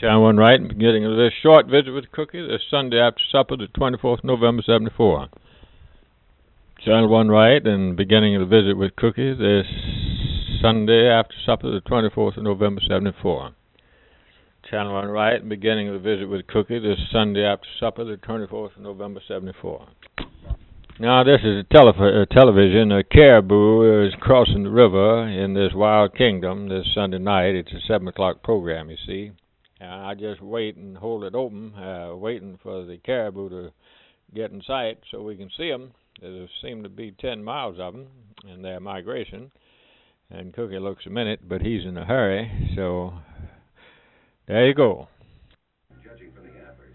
Channel 1 right, and beginning of this short visit with Cookie this Sunday after supper, the 24th November 74. Channel 1 right, and beginning of the visit with Cookie this Sunday after supper, the 24th of November 74. Channel 1 right, and beginning of the visit with Cookie this Sunday after supper, the 24th of November 74. Now, this is a television. A caribou is crossing the river in this wild kingdom this Sunday night. It's a 7 o'clock program, you see. I just wait and hold it open, waiting for the caribou to get in sight so we can see them. There seem to be 10 miles of them in their migration. And Cookie looks a minute, but he's in a hurry. So, there you go. Judging from the antlers.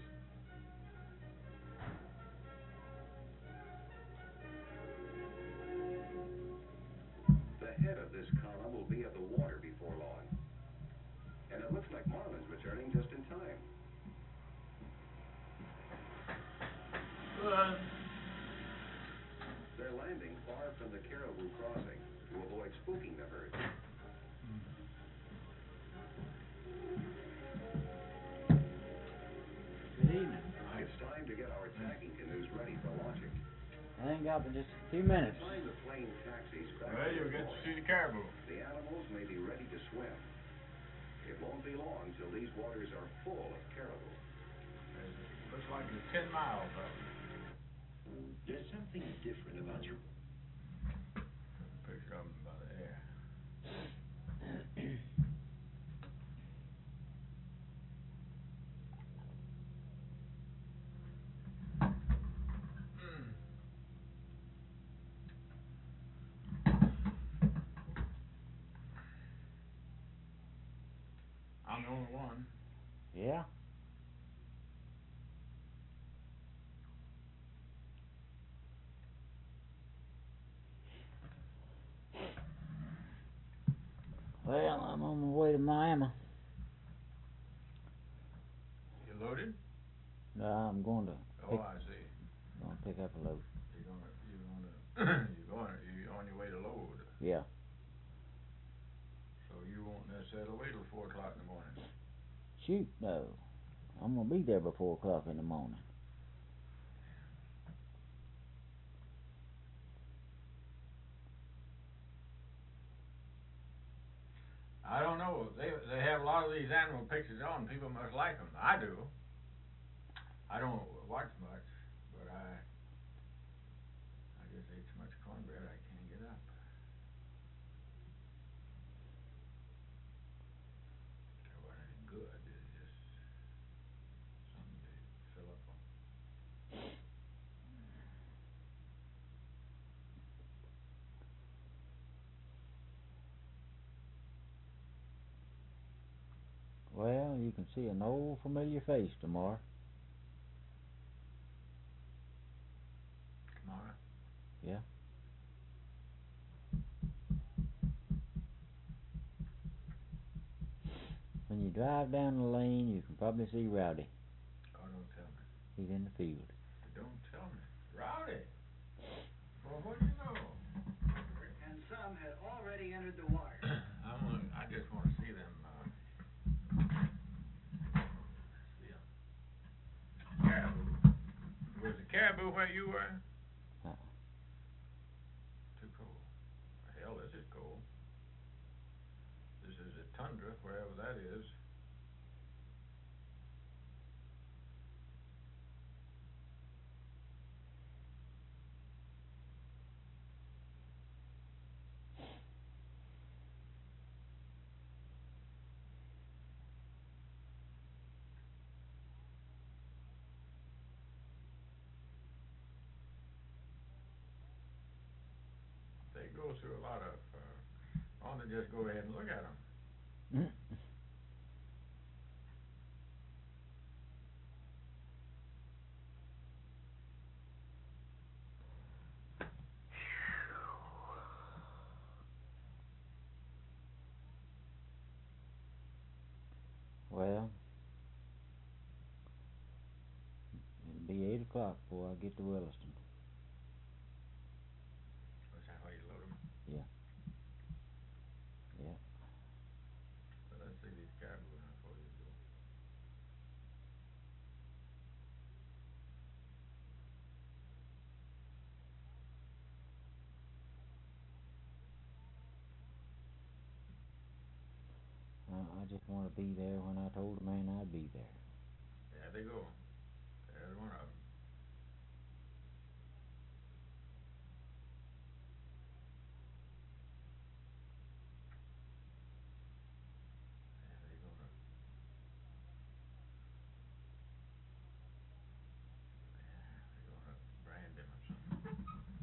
The head of this column will be at the water before long. And it looks like Marlin's returning just in time. They're landing far from the caribou crossing to avoid spooking the herd. Good evening. It's time to get our tagging canoes ready for launching. I ain't got but just a few minutes. Find the plane taxis back. Well, you'll get to see the caribou. The animals may be ready to swim. It won't be long till these waters are full of caribou. Looks like it's 10 miles up. There's something different about you. Picture of them by the air. I'm the only one. Yeah? Well, I'm on my way to Miami. You loaded? No, I'm going to I see. pick up a load. You're on your way to load. Yeah. So you won't necessarily wait till 4 o'clock in the morning. Shoot, no. I'm going to be there by 4 o'clock in the morning. I don't know. They have a lot of these animal pictures on. People must like them. I do. I don't watch much, but I just ate too much cornbread. I can't get up. It wasn't any good. It's just something to fill up on. Well, you can see an old familiar face tomorrow. Tomorrow? Yeah. When you drive down the lane, you can probably see Rowdy. Oh, don't tell me. He's in the field. Don't tell me. Rowdy! Well, what do you know? And some had already entered the water. I just want to see them. Caribou. Was the caribou where you were? Too cold. Hell, this is cold. This is a tundra, wherever that is. They go through a lot of. I want to just go ahead and look at them. Well, it'll be 8 o'clock before I get to Williston. Is that how you load them? Yeah. Yeah. But let's see these caribou now before you go. just want to be there when I told the man I'd be there. There they go. There's one of them. There they go. They're gonna brand him or something.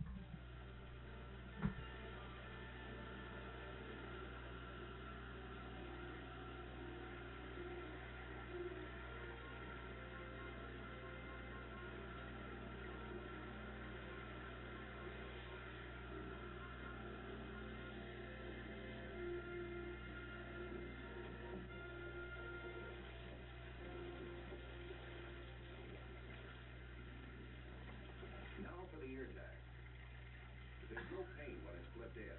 Now for the ear tag. There's no pain when it's clipped in.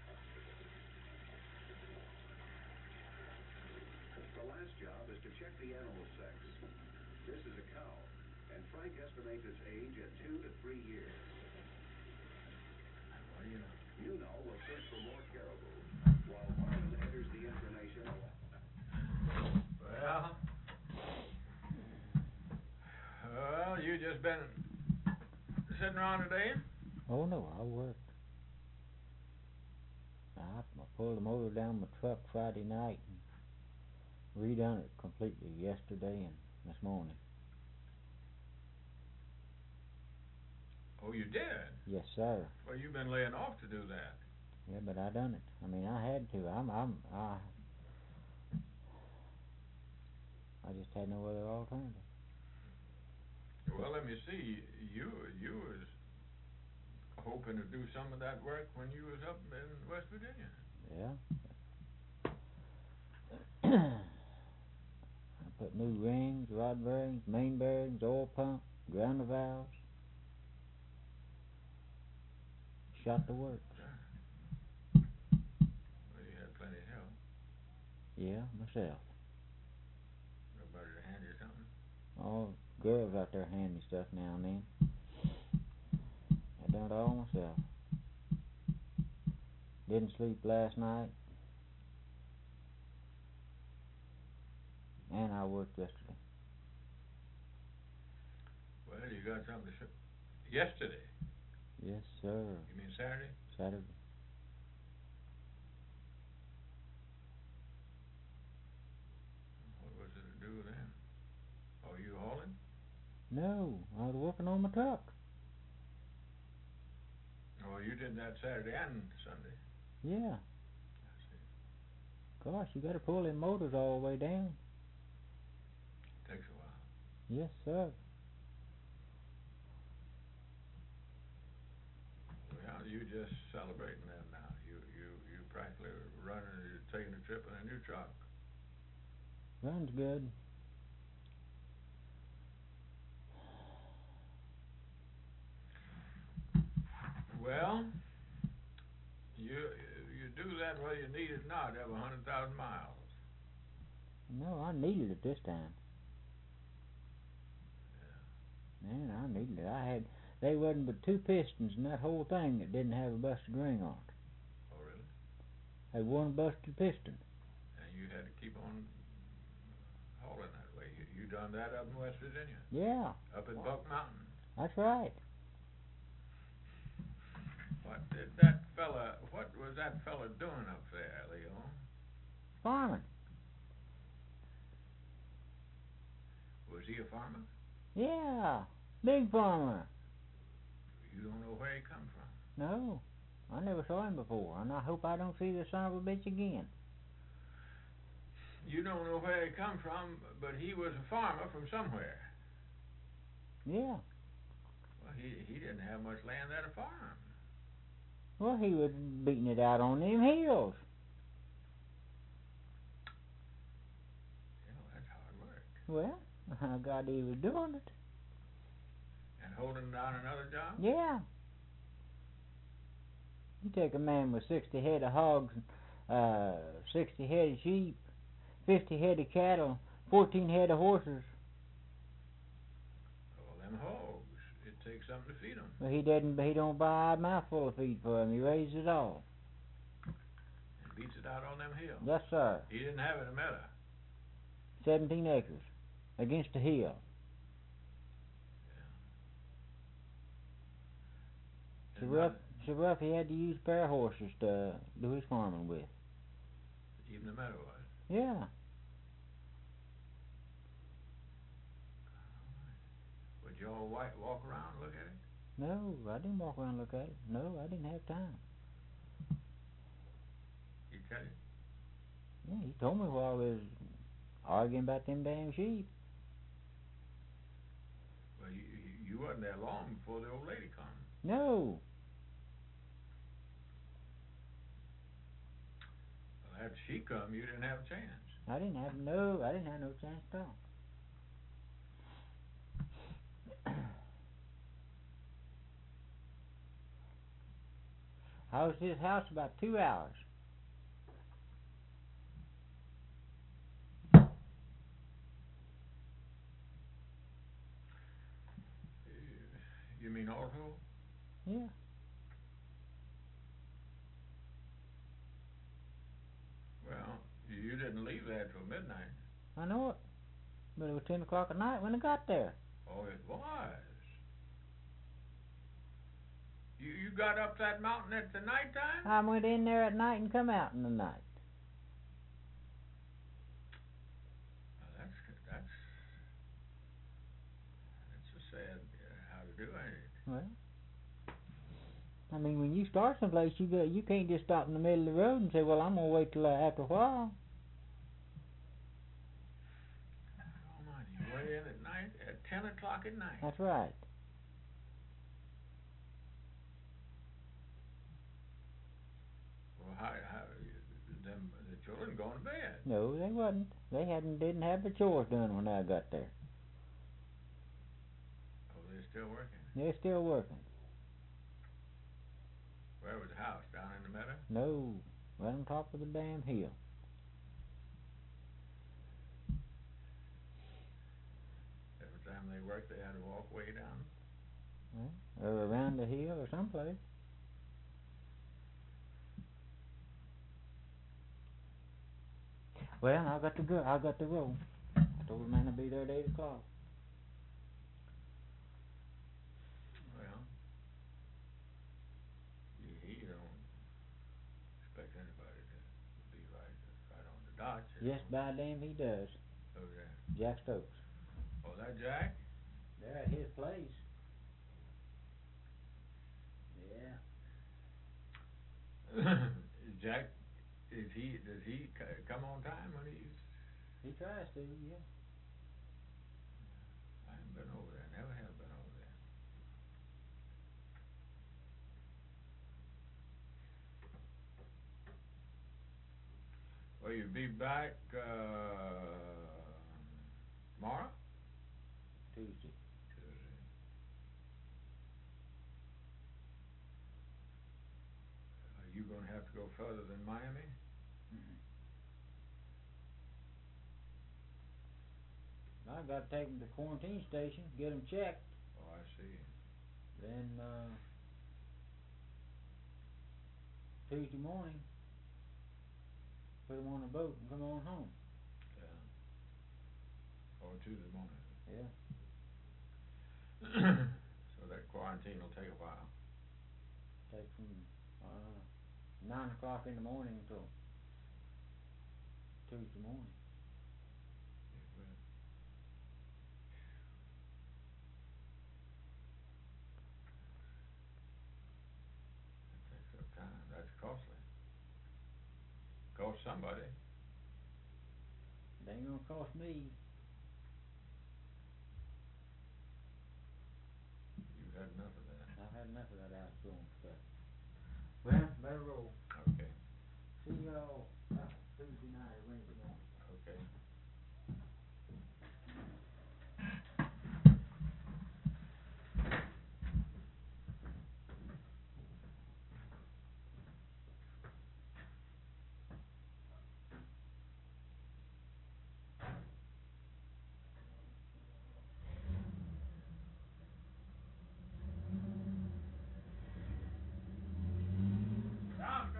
The last job is to check the animal's sex. This is a cow, and Frank estimates its age at 2 to 3 years. What do you know? Nuno will search for more caribou, while Marvin enters the information. Well, you just been sitting around today? Oh no, I worked. I pulled the motor down my truck Friday night and redone it completely yesterday and this morning. Oh, you did? Yes, sir. Well, you've been laying off to do that. Yeah, but I done it. I mean, I had to. I just had no other alternative. Well, let me see. You was hoping to do some of that work when you was up in West Virginia. Yeah. I put new rings, rod bearings, main bearings, oil pump, grounder valves. Shot the works. Well, you had plenty of help. Yeah, myself. Nobody to hand you something? Oh, girls out there hand me stuff now and then. I done it all myself. Didn't sleep last night. And I worked yesterday. Well, you got something to show. Yesterday? Yes, sir. You mean Saturday? Saturday. What was it to do then? Oh, you hauling? No, I was working on my truck. Oh, you did that Saturday and Sunday. Yeah. I see. Gosh, you gotta pull them motors all the way down. Takes a while. Yes, sir. Well, you just celebrating that now. You practically running, you're taking a trip in a new truck. Runs good. Well, you do that whether you need it or not, have 100,000 miles. No, I needed it this time. Yeah. Man, I needed it. They wasn't but 2 pistons in that whole thing that didn't have a busted ring on it. Oh, really? Had one busted piston. And you had to keep on hauling that way. You done that up in West Virginia? Yeah. Up in Buck Mountain? That's right. What was that fella doing up there, Leo? Farming. Was he a farmer? Yeah. Big farmer. You don't know where he come from? No. I never saw him before, and I hope I don't see the son of a bitch again. You don't know where he come from, but he was a farmer from somewhere. Yeah. Well, he didn't have much land there to farm. Well, he was beating it out on them hills. You know, that's hard work. Well, I got he was doing it. And holding down another job? Yeah. You take a man with 60 head of hogs, 60 head of sheep, 50 head of cattle, 14 head of horses. Well, them hogs. It takes something to feed them. But he don't buy a mouthful of feed for them. He raises it all. And beats it out on them hills. Yes, sir. He didn't have it in Meta. 17 acres against the hill. So rough, he had to use pair of horses to do his farming with. Even the Meta was. Yeah. Would you all walk around and look at it? No, I didn't walk around and look at it. No, I didn't have time. You cut it? Yeah, he told me while I was arguing about them damn sheep. Well, you wasn't there long before the old lady come. No. Well, after she come, you didn't have a chance. I didn't have no chance at all. I was at his house about 2 hours. You mean Alto? Yeah. Well, you didn't leave there till midnight. I know it. But it was 10 o'clock at night when I got there. Oh, it was. You got up that mountain at the night time? I went in there at night and come out in the night. Well, that's a sad how to do it. Well, I mean, when you start someplace, you can't just stop in the middle of the road and say, well, I'm going to wait till after a while. Almighty, you went in at night, at 10 o'clock at night. That's right. Well, how the children going to bed? No, they wasn't. They didn't have the chores done when I got there. Oh, they're still working. They're still working. Where was the house? Down in the meadow? No, right on top of the damn hill. Every time they worked, they had to walk way down. Well, or around the hill or someplace. Well, I got to go. I told the man I'd be there at 8 o'clock. Well, he don't expect anybody to be right on the dot. Yes, by damn he does. Who's that? Jack Stokes. Oh, that Jack? They're at his place. Yeah. Jack, does he come on time when He tries to, yeah. I haven't been over there. Never have been over there. Well, you'll be back tomorrow? Tuesday. Are you going to have to go further than Miami? I got to take them to the quarantine station, get them checked. Oh, I see. Then Tuesday morning, put them on a boat and come on home. Yeah. Oh, Tuesday morning. Yeah. So that quarantine will take a while. Take from 9 o'clock in the morning until Tuesday morning. That takes up time. That's costly. Cost somebody. It ain't gonna cost me. You've had enough of that. I've had enough of that outgoing stuff. Well, better roll. Okay. See y'all Tuesday night or Wednesday morning. Okay. Sounds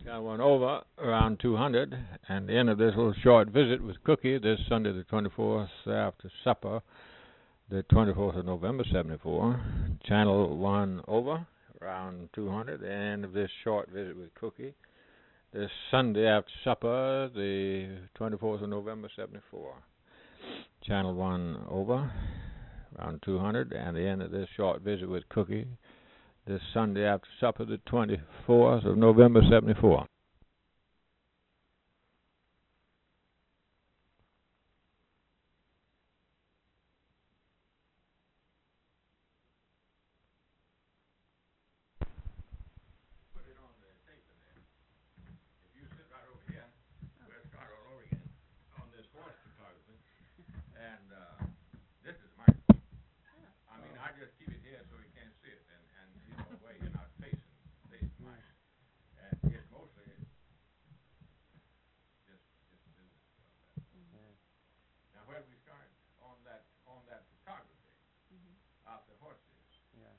Channel 1 over around 200, and the end of this little short visit with Cookie this Sunday the 24th after supper, the 24th of November 74. Channel 1 over around 200, the end of this short visit with Cookie this Sunday after supper, the 24th of November 74. Channel 1 over around 200, and the end of this short visit with Cookie this Sunday after supper, the 24th of November 74. Put it on the tape in there. If you sit right over here, we'll start all over again on this horse photography. And this is my. I mean, I just keep it here so you can't see it, and you know, way you're not facing mine. And it's mostly just business stuff. Now, where do we start on that photography of the horses? Yeah.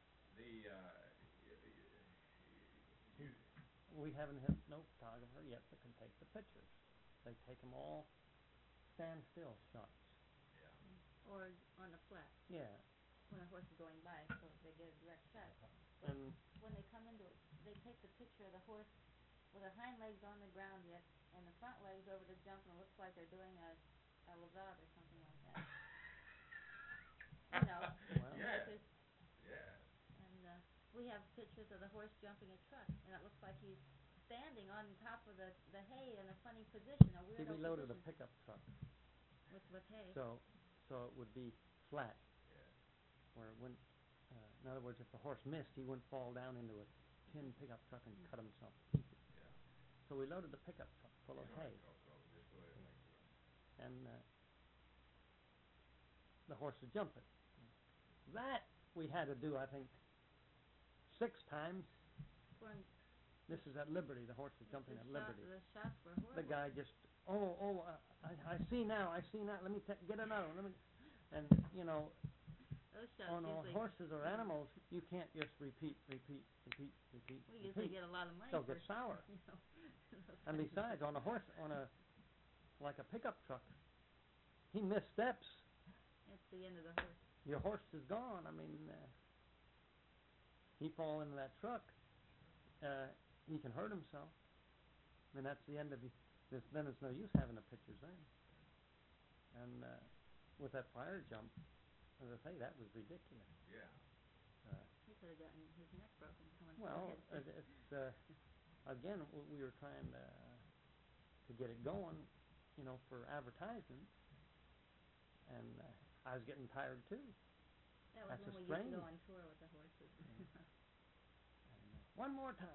We haven't had no photographer yet that can take the pictures. They take them all standstill shots. Or on a flat, Yeah. when a horse is going by, so they get a direct shot. But And when they come into it, they take the picture of the horse with their hind legs on the ground yet, and the front legs over the jump, and it looks like they're doing a levade or something like that. You know, Well, yeah. like this, and we have pictures of the horse jumping a truck, and it looks like he's standing on top of the hay in a funny position, a see, weirdo we loaded a position. pickup truck, With hay. so it would be flat. Where it wouldn't, in other words, if the horse missed, he wouldn't fall down into a tin pickup truck and cut himself to pieces. So we loaded the pickup truck full of hay, and the horse would jump it. That we had to do, I think, 6 times. For him, This is at Liberty. The horse was jumping at Liberty. the shots were horrible. The guy just, I see now. Let me get another one. And you know, Those shots on usually, horses or animals, you can't just repeat. we usually get a lot of money They'll for get sour. you know, those And kinds of besides, on a horse, like a pickup truck, he missteps, It's the end of the horse. your horse is gone. I mean, he fall into that truck, he can hurt himself. And that's the end of then it's no use having the pictures then. And with that fire jump, as I say, that was ridiculous. He could have gotten his neck broken coming Well, from it. it's again, we were trying to get it going, you know, for advertising, and I was getting tired too. That was that's when a we strain. used to go on tour with the horses. One more time.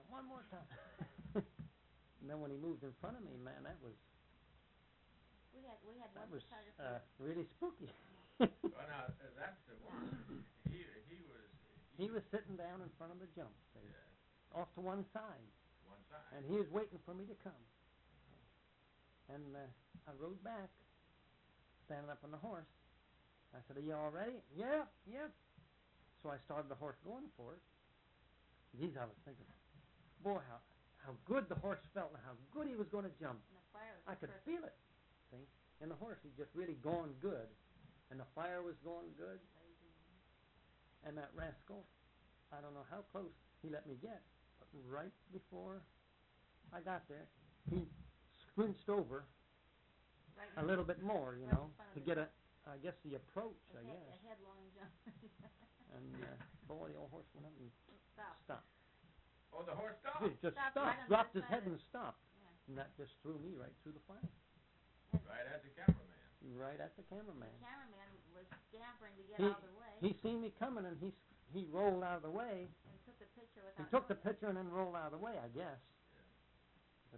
And then when he moved in front of me, man, that was We had one photographer. really spooky. Well, now, that's the one. He was sitting down in front of the jump stage, off to one side, and he was waiting for me to come. And I rode back, standing up on the horse. I said, "Are you all ready?" "Yep." So I started the horse going for it. Geez, I was thinking, boy, how good the horse felt and how good he was going to jump. And the fire was I could perfect. feel it, see? And the horse, he just really going good. And the fire was going good. And that rascal, I don't know how close he let me get, but right before I got there, he squinched over Right a little bit more, you right know, in front of to the get jump. I guess the approach, A I guess. headlong jump. And boy, the old horse went up and stopped. Oh, the horse stopped. He just Stopped stopped, right on the dropped other his side head of and stopped. Yeah. And that just threw me right through the fire, Right at the cameraman. right at the cameraman. The cameraman was scampering to get He- out of the way He seen me coming, and he rolled out of the way. and took the picture without He took the knowing it. picture and then rolled out of the way, I guess. But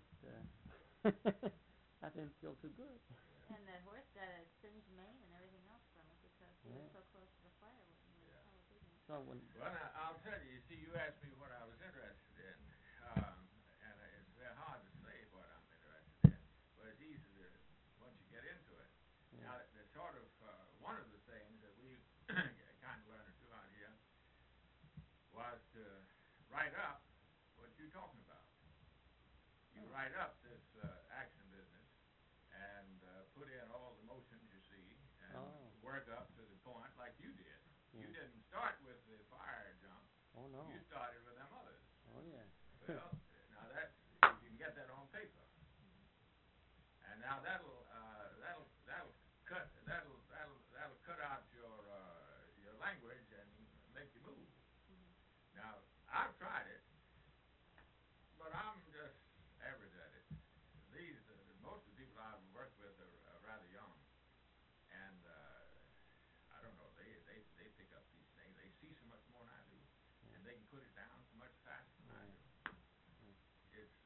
that didn't feel too good. And the horse got a singed mane and everything else from it because he was so close to the fire when he was television. So when Well, now, I'll tell you, see, you asked me what I was interested in, and it's very hard to say what I'm interested in, but it's easy to, once you get into it. Yeah. Now, the sort of, one of the things that we kind of learned to do out here was to write up what you're talking about. you write up this action business and put in all the motions you see and work up to the point like you did. You didn't start with the fire jump. Oh, no. You started with them others. Oh, yeah. Well, now that's you can get that on paper. And now that'll cut out your language and make you move. Now I've tried it, but I'm just average at it. These most of the people I've worked with are rather young, and I don't know. They pick up these things. They see so much more than I do, and they can put it down so much faster than I do. It's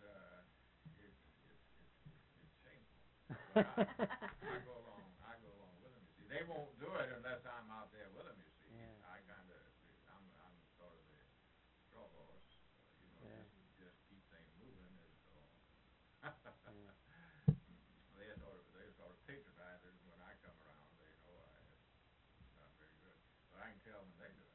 shameful. But I go along with them. You see, they won't do it unless I'm out there with them. You see, I'm sort of the straw horse. Just keep things moving. Is all. They sort of patronize it when I come around. They know it's not very good, but I can tell when they do it.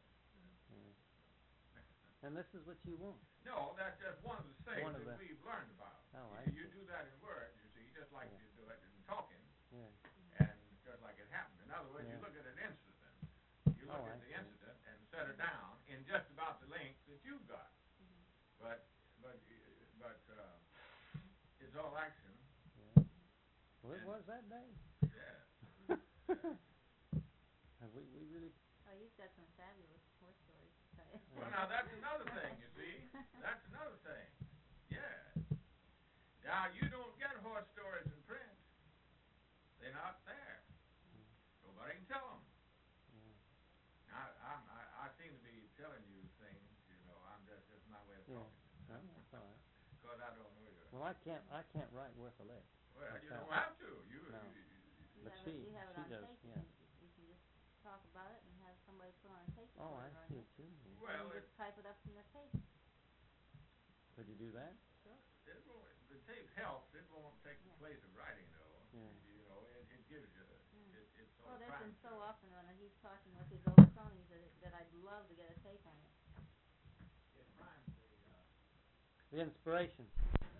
And this is what you want. No, that's just one of the things that we've learned about. Oh, you do that in words, you see, just like you do it in talking, Yeah. and just like it happened. In other words, you look at an incident, you look at the incident and set it down in just about the length that you've got. But it's all action. Well, it was that day. Yeah. And we really. Oh, you've got some fabulous horse stories to tell you. Well, now that's another thing, you see. That's another thing. Yeah. Now you don't get horse stories in print. They're not there. Nobody can tell them. Now I seem to be telling you things. You know, I'm just my way of talking. No, that's all right. Because I don't know you. Well, I can't write worth a lick. Well, you don't have to. You But you have it on does. tape. Yeah. You can just talk about it and have somebody put on a tape Oh, I recorder on see you. what you mean. well, You just type it up from the tape. Could you do that? Sure. the tape helps. It won't take the place of writing, though. Yeah. You know, it gives you. It sort Well, of there's been primes so you. often when he's talking with his old cronies that I'd love to get a tape on it. It primes The inspiration.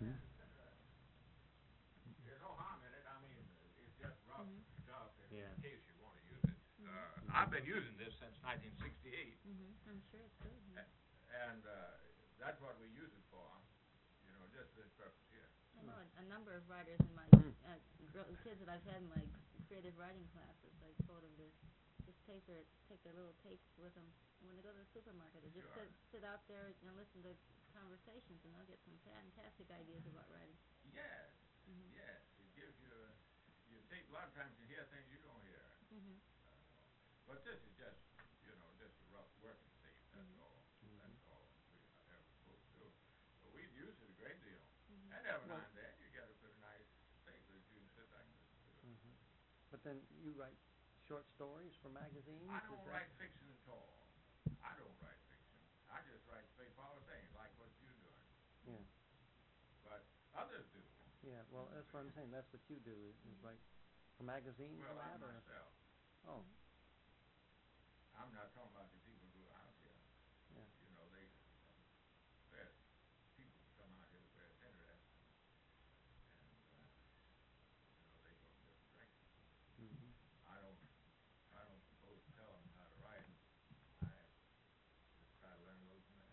There's no harm in it. I mean, it's just rough stuff in case you want to use it. I've been using this since 1968. I'm sure it's good. And that's what we use it for. You know, just for this purpose here. I know a number of writers in my kids that I've had in my creative writing classes. I told them to just take their little tapes with them, and when they go to the supermarket, they just sit out there and listen to conversations, and they'll get some fantastic ideas about writing. Yes, yes. It gives you you take a lot of times you hear things you don't hear. But this is just just a rough working tape. That's all. That's all we ever supposed to do. But we use it a great deal. And every now and then you get a pretty nice tape that you can sit back and listen to. But then you write short stories for magazines? I don't write fiction at all. I don't write fiction. I just write straightforward things like what you're doing. Yeah. But others do. Yeah, well, that's what I'm saying. That's what you do is write for magazines Well, and I that, or? myself. Oh. I'm not talking about the people who are out here. Yeah. You know, they there's people who come out here where it's interesting, and they go in different directions. I don't propose to tell them how to write. I just try to learn a little from them.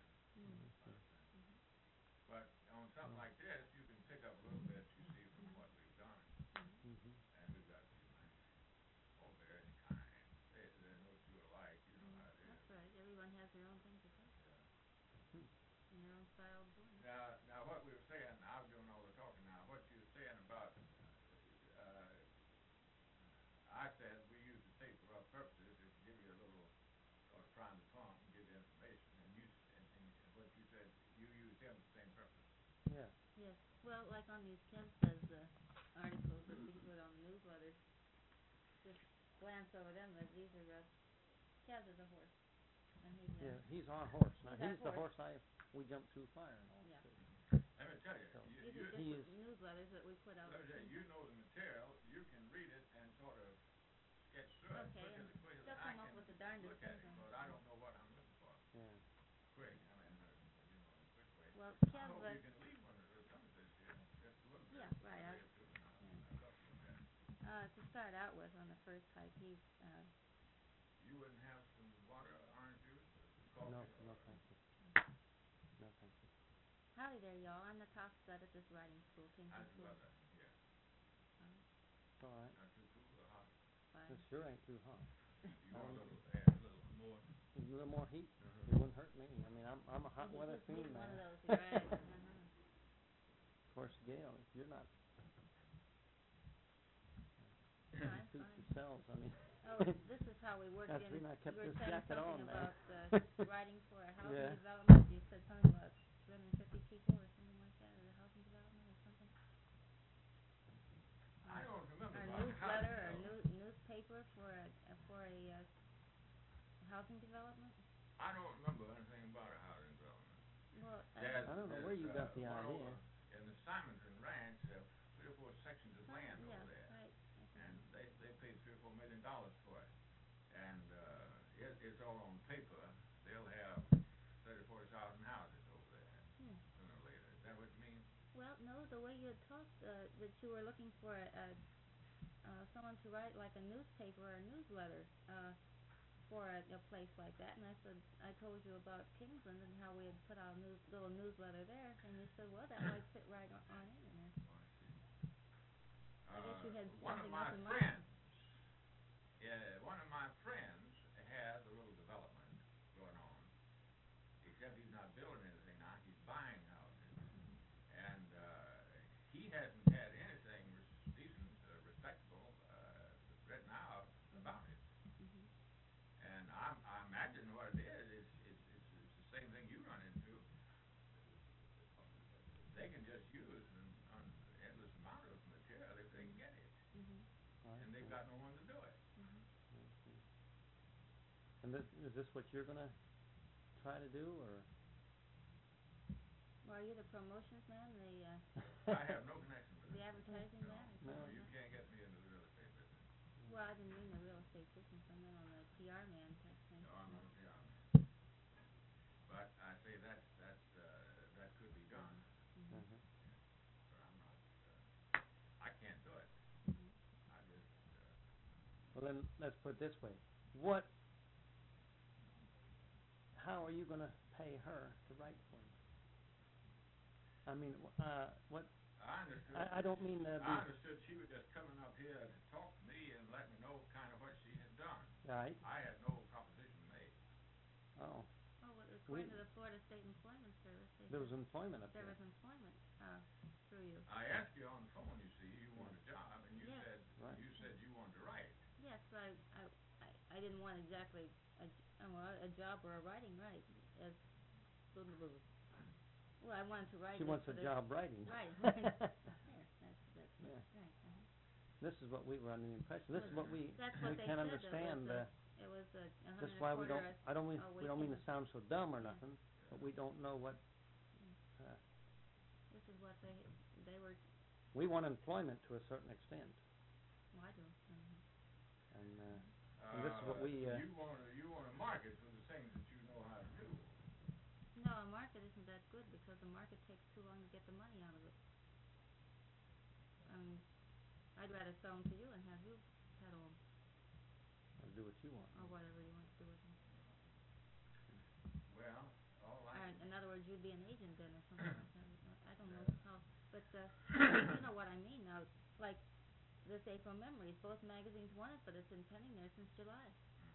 But on something like this, you can pick up a little bit, you see, from what we've done. And we've got people very kind. They're no two alike, you know how it is. That's right. Everyone has their own thing to say. Yeah. And their own style of doing it. Now what we were saying, I'm doing all the talking now. What you were saying about, I said we use the tape for other purposes. It give you a little sort of prime the pump and give you information. And what you said, you use them for the same purpose. Yeah. Yes. Well, like on these Kev Says articles that we put on the newsletters, just glance over them. These are Kev is a horse, and he's our horse. Now he's the horse. horse we jumped through fire and all. Yeah. Let me tell you, These are just newsletters that we put out. Let me tell you, you know the material. You can read it and sort of sketch through it quicker than I can with the darndest look at it, things on but I don't know what I'm looking for. Yeah. Quick, I mean, in a quick way. Well, I Kev, hope you can leave one of some of this here. start out with on the first hike. He, You wouldn't have some water, orange juice, No, no, thank you. No, thank you. howdy there, y'all. I'm Natasha at this writing school, Kingston How's the School. weather? Yeah. It's all right. Not too cool or hot? Fine. It sure ain't too hot. You want a little, add a little more? A little more heat. Uh-huh. It wouldn't hurt me. I mean, I'm a hot You weather just need fiend, one of man. those, right? Of course, Gail, if you're not No, I'm suit fine. yourselves, I mean. Oh, this is how we worked That's in. the reason I kept You were this saying jacket on, something man. about writing for a housing Yeah. development. You said something about 350 people or something like that, or a housing development or something. I don't remember. Or a about newsletter or housing newspaper for a housing development. I don't remember anything about a housing development. Well, There's, I don't know where you got the one idea. over in the Simonton Ranch, 3 or 4 sections of land yeah, over there. right. And they paid $3 or $4 million for it. And it's all on paper. They'll have 30,000 or 40,000 houses over there sooner or later. Is that what you mean? Well, no, the way you had talked, that you were looking for someone to write like a newspaper or a newsletter for a place like that. And I said, I told you about Kingsland and how we had put out a little newsletter there. And you said, well, that might fit right on in there. Oh, I see. I guess you had one of something my else in mind. one of my friends has a little development going on, except he's not building anything now. He's buying houses. And he hasn't had anything decent, respectable written out about it. And I imagine what it is, it's the same thing you run into. They can just use an endless amount of material if they can get it. And they've got no one to do it. And is this what you're going to try to do, or? Well, are you the promotions man, I have no connection with the it. advertising No, man? no, you can't get me into the real estate business. Well, I didn't mean the real estate business. I meant on the PR man type thing. No, I'm not a PR man. But I say that could be done. But I'm not, I can't do it. I just, Well, then, let's put it this way. How are you going to pay her to write for you? I mean, what? I understood. I don't mean to be... I understood she was just coming up here to talk to me and let me know kind of what she had done. Right. I had no proposition made. Oh. Oh, well, according to the Florida State Employment Service, There was employment up there there. was employment through you. I asked you on the phone, you see, you want a job, and you said Right. you wanted to write. Yes, but I didn't want exactly a job or a writing right. Well, I wanted to write. She wants a job writing. Right. There, that's Yeah. right. This is what we were under the impression. This is what we That's what they can't said. understand. It was a That's why we don't. I don't mean. We don't mean to weekend. sound so dumb or nothing, but we don't know what. This is what they were. We want employment to a certain extent, Well, I do. and this is what we. You want to market for the things that you know how to do. No, a market isn't that good because the market takes too long to get the money out of it. I'd rather sell them to you and have you peddle them. Or do what you want. Or whatever you want to do with them. Well, all right. In other words, you'd be an agent then or something like that. I don't know how, but you know what I mean now. Like this April Memories, both magazines want it, but it's been pending there since July.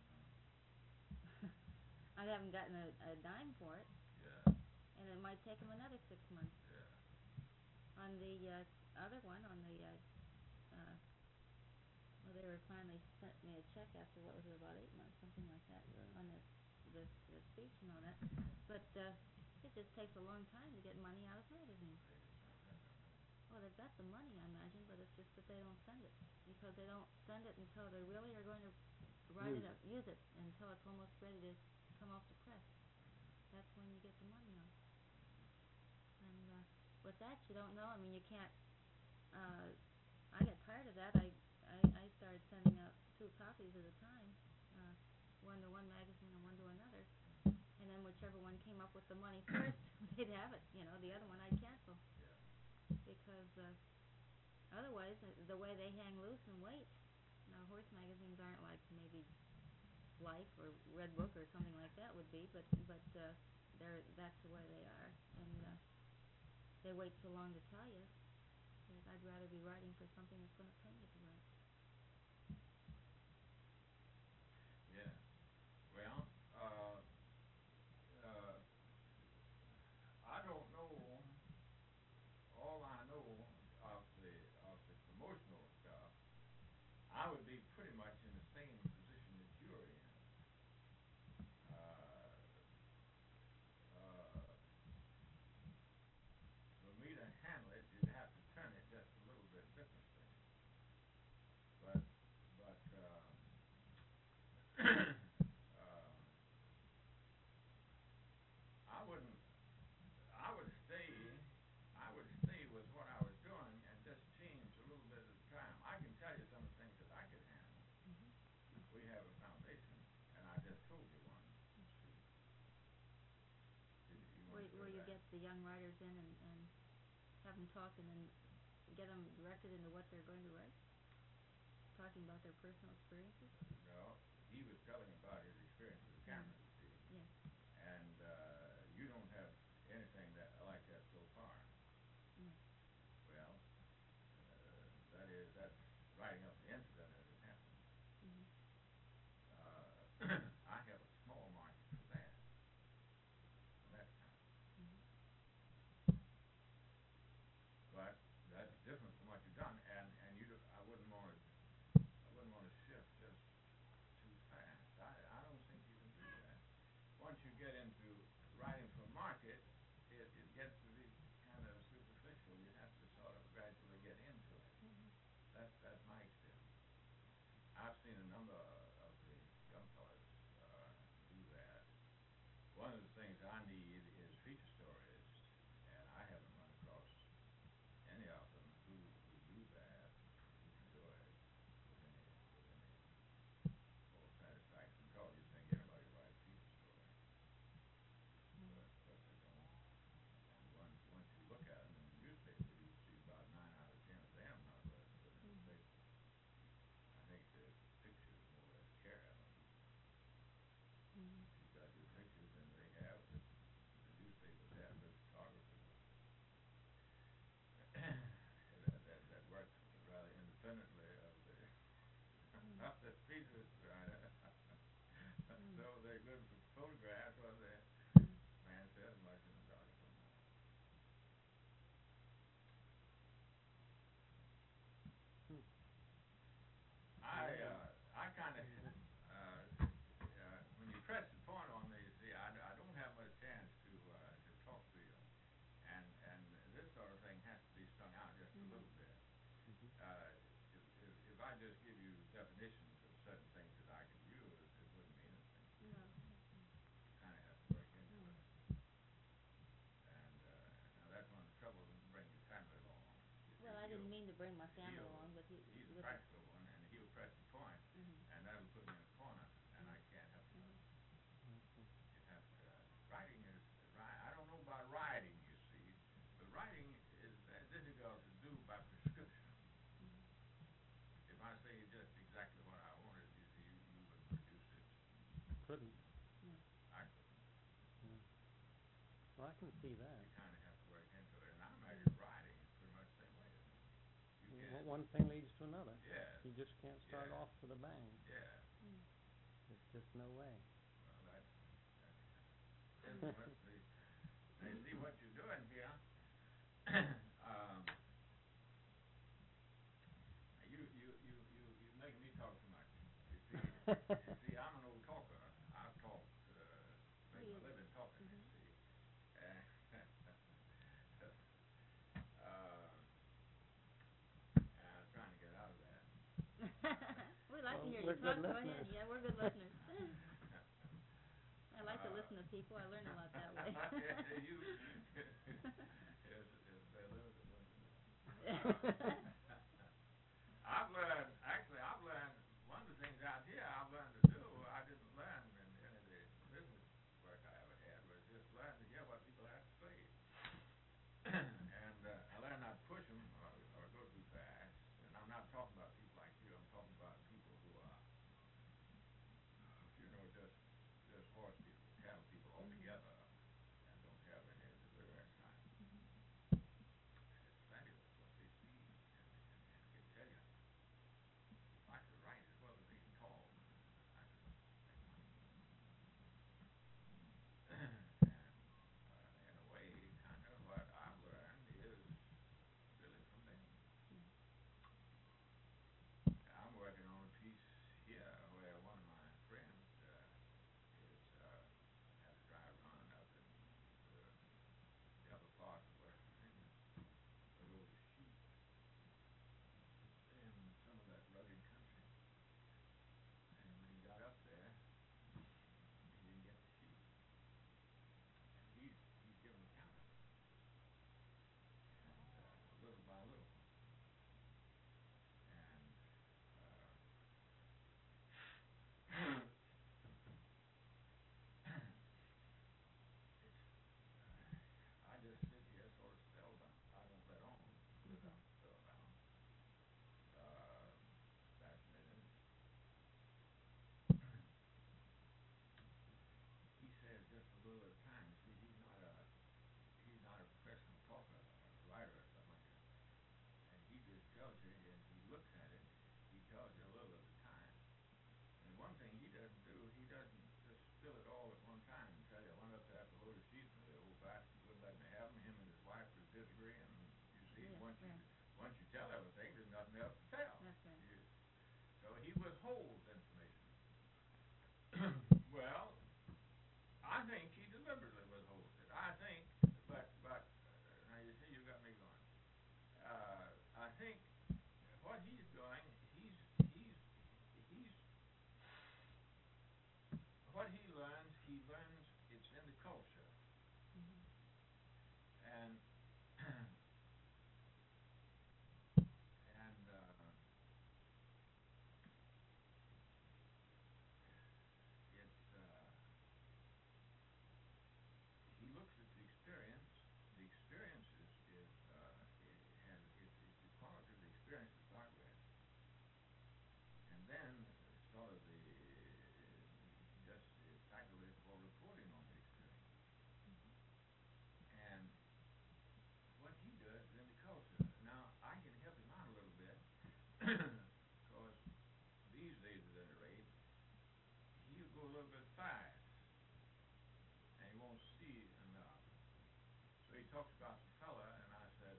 I haven't gotten a dime for it. Yeah. And it might take them another 6 months. Yeah. On the other one, on the well, they were finally sent me a check after what was it, about 8 months, something like that, on the speech and all that. But it just takes a long time to get money out of magazines. Well, they've got the money, I imagine, but it's just that they don't send it because they don't send it until they really are going to write it up, use it until it's almost ready to come off the press. That's when you get the money out. And with that, you don't know. I mean, you can't. I got tired of that. I started sending out 2 copies at a time, one to one magazine and one to another. And then whichever one came up with the money first, they'd have it. You know, the other one I'd cancel. Because otherwise, the way they hang loose and wait, horse magazines aren't like maybe Life or Red Book or something like that would be, but that's the way they are, and they wait so long to tell you that I'd rather be writing for something that's going to pay me to write. Yeah. Well, I don't know. All I know of the promotional stuff, I would be pretty much in the same position that you're in. For me to handle it, you'd have to turn it just a little bit differently. But I wouldn't. I would stay with what I was doing and just change a little bit at a time. I can tell you some of the things that I could handle. We have a foundation, and I just told you one. Where you get the young writers in and have them talk and then get them directed into what they're going to write? Talking about their personal experiences? No, he was telling about his experience with the camera, you see. Yes. And you don't have anything like that so far. No. Well, that's writing up the incident as it happened. I have a small market for that kind. But that's different from what you've done, and I wouldn't want to shift just too fast. I don't think you can do that. Once you get into writing for a market, it gets to be kind of superficial. You have to sort of gradually get into it. That's my experience. I've seen a number of the young fellas do that. One of the things I need is feature stories, and I haven't run across any of them who do that, who can do it with any full satisfaction. Because you think everybody writes feature stories, but they don't. And once you look at them in the newspaper, you see about 9 out of 10 of them not read in the newspaper. I think the pictures more or less carry them. If you've got good pictures, then they have it. The newspapers have good photography. that works rather independently of the features writer. So they're good for photographs, or the man says much in the article more. I kind of when you press the point on me, you see, I don't have much chance to talk to you, and this sort of thing has to be strung out just a little bit. If I just give you definitions of certain things that I can use, it wouldn't mean anything. No. You kind of have to work into it. And now that's one of the troubles when you bring your family along. Well, I didn't mean to bring my family along, but he's a practical one, and he'll press the point, and that'll put me in a corner, and I can't help it. You have to. Writing is. I don't know about writing, you see, but writing is difficult to do by prescription. If I say just exactly what I wanted, you see, you would produce it. Couldn't. I couldn't. Well, I can see that. You kind of have to work into it, and I imagine writing is pretty much the same way, isn't it? You can't. One thing leads to another. Yeah. You just can't start off with a bang. Yeah. There's just no way. Well, that's they see what you're doing here. You making me talk too much. You see, I'm an old talker. I've talked, make my living talking. You see, I'm trying to get out of that. We like to hear we're you talk. good Go ahead. listeners. Yeah, we're good listeners. I like to listen to people. I learn a lot that way. Yes, they live to listen. I've learned one of the things out here I've learned to do, I didn't learn in any of the business work I ever had, was just learn to hear what people have to say. And I learned not to push them or go too fast. And I'm not talking about people like you. I'm talking about people once you tell everything, there's nothing else to tell. That's right. So he withholds information. Well, I think he deliberately withholds it. I think, but now you see, you got me going. I think what he's doing, he's what he learns it's in the culture. And he looks at the experience. The experience is it's the quality of the experience to start with, and then sort of the just faculty for reporting on the experience. And what he does is in the culture. Now I can help him out a little bit because these days at any rate, he'll go a little bit fast. And he won't see enough. So he talks about the fella, and I said,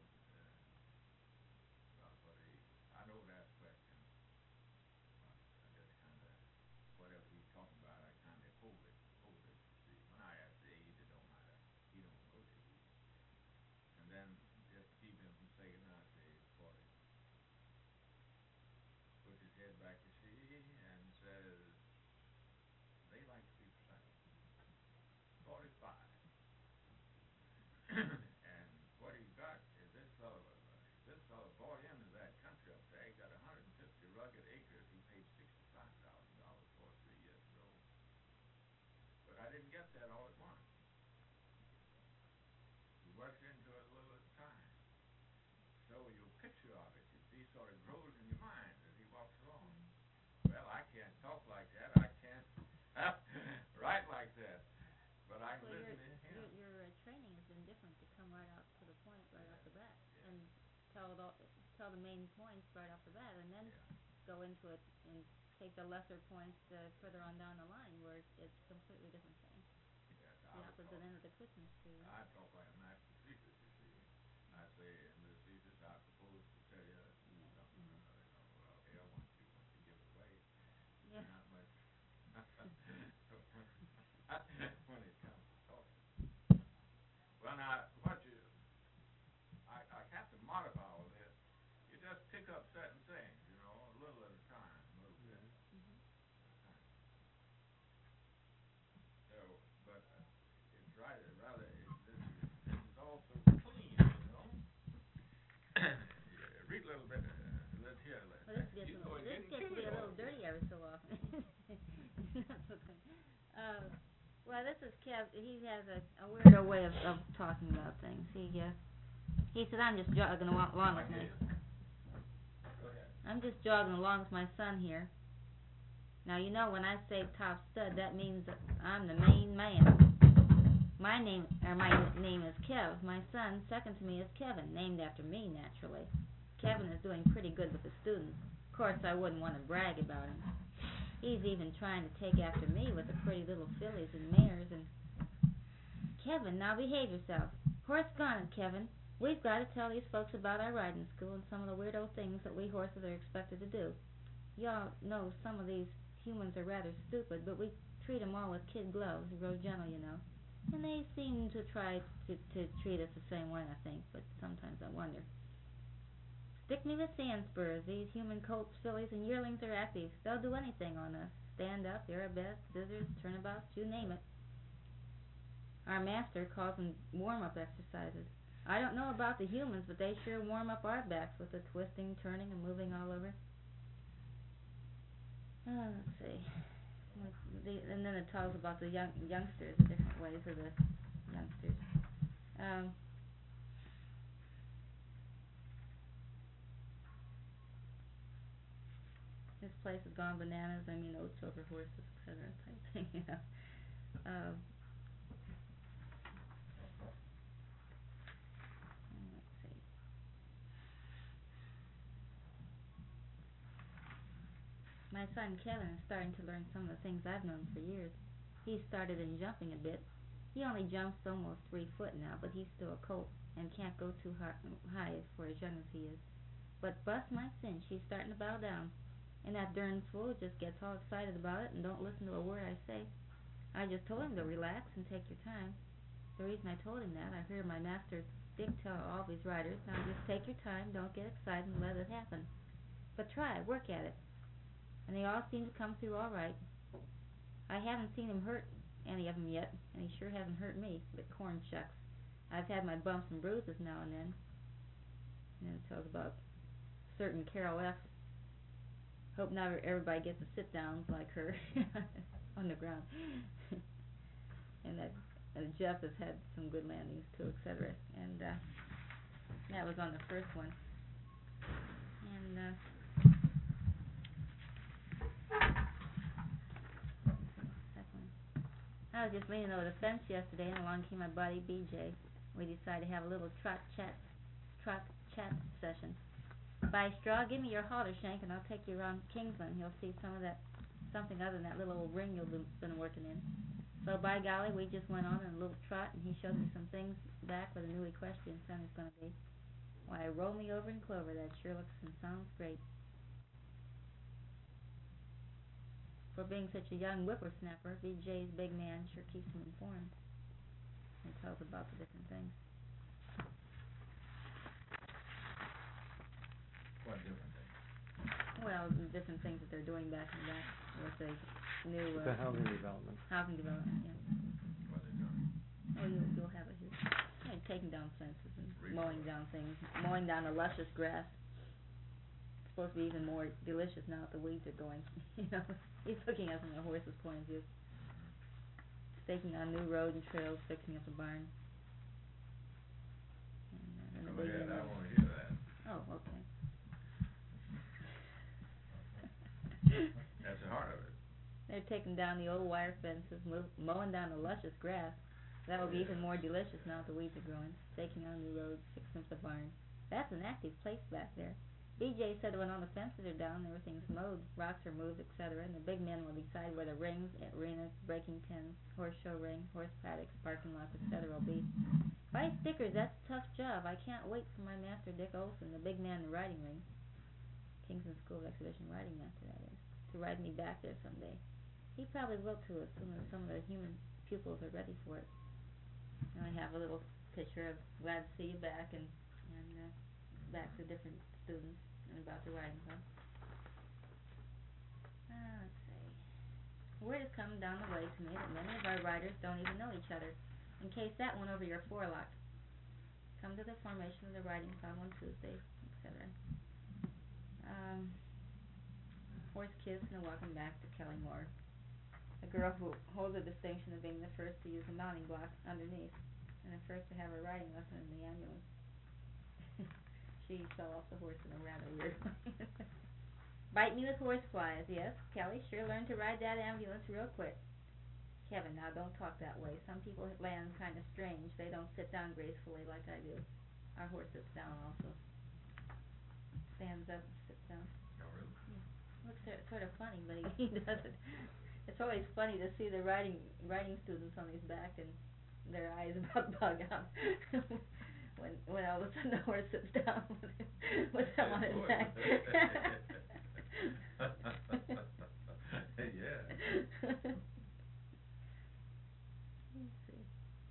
I know to ask questions, but I just kind of, whatever he's talking about, I kind of hold it. See, when I ask the age, it don't matter. He don't know the age. And then just keep him from saying, I say 40. Puts his head back to see and says, they like to be precise. 45. And what he got is this fellow bought into that country up there. He got 150 rugged acres. He paid $65,000 for 3 years ago. But I didn't get that all at once. He works into it a little at a time. So your picture of it, you see, sort of grows in your mind as he walks along. Well, I can't talk like that. I can't write like that. But I can listen to him. Your training has been different to come right out to the point right off the bat and tell the main points right off the bat, and then go into it and take the lesser points further on down the line where it's a completely different thing. Yes, The opposite end of the Christmas tree. I talk like a master thesis, you see. I say in the thesis I propose to tell you something or another. Well, hell, once you give it away, Yeah. not much. When it comes to talking. Well, now, I have to modify all this. You just pick up certain things, a little at a time, a little bit at a time. So, but it's right, this is also clean, Read a little bit, let's hear it. Well, this gets to be a little dirty every so often. That's okay. Well, this is Kev. He has a weirdo way of talking about things. He said, I'm just jogging along with me. Go ahead. I'm just jogging along with my son here. Now, when I say top stud, that means that I'm the main man. My name is Kev. My son, second to me, is Kevin, named after me, naturally. Kevin is doing pretty good with the students. Of course, I wouldn't want to brag about him. He's even trying to take after me with the pretty little fillies and mares. And Kevin, now behave yourself. Horse gone, Kevin. We've got to tell these folks about our riding school and some of the weirdo things that we horses are expected to do. Y'all know some of these humans are rather stupid, but we treat 'em all with kid gloves, real gentle, And they seem to try to treat us the same way, I think, but sometimes I wonder. Stick me with sand spurs. These human colts, fillies, and yearlings are active. They'll do anything on us. Stand up, arabesque, scissors, turnabouts, you name it. Our master calls them warm-up exercises. I don't know about the humans, but they sure warm up our backs with the twisting, turning, and moving all over. Let's see. And then it talks about the youngsters, the different ways of the youngsters. This place has gone bananas. Oats over horses, etc. type thing, let's see. My son Kevin is starting to learn some of the things I've known for years. He started in jumping a bit. He only jumps almost 3 foot now, but he's still a colt, and can't go too high for as young as he is. But bust my sin, she's starting to bow down. And that darn fool just gets all excited about it and don't listen to a word I say. I just told him to relax and take your time. The reason I told him that, I heard my master Dick tell all of his riders, now just take your time, don't get excited and let it happen. But try, work at it. And they all seem to come through all right. I haven't seen him hurt any of them yet, and he sure hasn't hurt me, but corn shucks. I've had my bumps and bruises now and then. And then it tells about certain Carol F. Hope not everybody gets to sit downs like her on the ground. And that Jeff has had some good landings too, etc. And that was on the first one. And I was just leaning over the fence yesterday, and along came my buddy BJ. We decided to have a little trot chat session. Buy straw, give me your halter shank, and I'll take you around Kingsland. You'll see some of that, something other than that little old ring you've been working in. So by golly, we just went on in a little trot, and he showed me some things back where the new equestrian center is going to be. Why, roll me over in clover, that sure looks and sounds great. For being such a young whippersnapper, BJ's big man sure keeps him informed and tells about the different things. What different things? Well, the different things that they're doing back and back with the new The housing development. Housing development, yeah. What are they doing? Oh, you'll have it here. Yeah, taking down fences and mowing down things, mowing down the luscious grass. It's supposed to be even more delicious now that the weeds are going. You know, he's looking at it from the horse's point of view. Staking on new roads and trails, fixing up the barn. And the Go big ahead, I end. want to hear that. Oh, okay. That's the heart of it. They're taking down the old wire fences, mowing down the luscious grass. That will be even more delicious now that the weeds are growing. Taking on new roads, fixing up the barn. That's an active place back there. BJ said when all the fences are down, everything's mowed, rocks are moved, etc., and the big men will decide where the rings, arenas, breaking pens, horse show ring, horse paddocks, parking lots, etc. will be. By stickers, that's a tough job. I can't wait for my master Dick Olson, the big man in the riding ring, Kingston School of Exhibition riding master, that is, to ride me back there someday. He probably will too, as soon as some of the human pupils are ready for it. And I have a little picture of glad to see you back, and back to different students and about the riding club. Let's see. Word is coming down the way to me that many of our riders don't even know each other. In case that went over your forelock. Come to the formation of the riding club on Tuesday, etc. Horse kiss and a welcome back to Kelly Moore. A girl who holds the distinction of being the first to use a mounting block underneath, and the first to have a riding lesson in the ambulance. She fell off the horse in a rather weird way. Bite me with horse flies, yes. Kelly sure learned to ride that ambulance real quick. Kevin, now don't talk that way. Some people land kind of strange. They don't sit down gracefully like I do. Our horse sits down also. Stands up and sits down. Oh, really? Yeah. Looks sort of funny, but he does it. It's always funny to see the riding students on his back and their eyes about bug out. when all of a sudden the horse sits down with them on his back. Yeah. Let's see.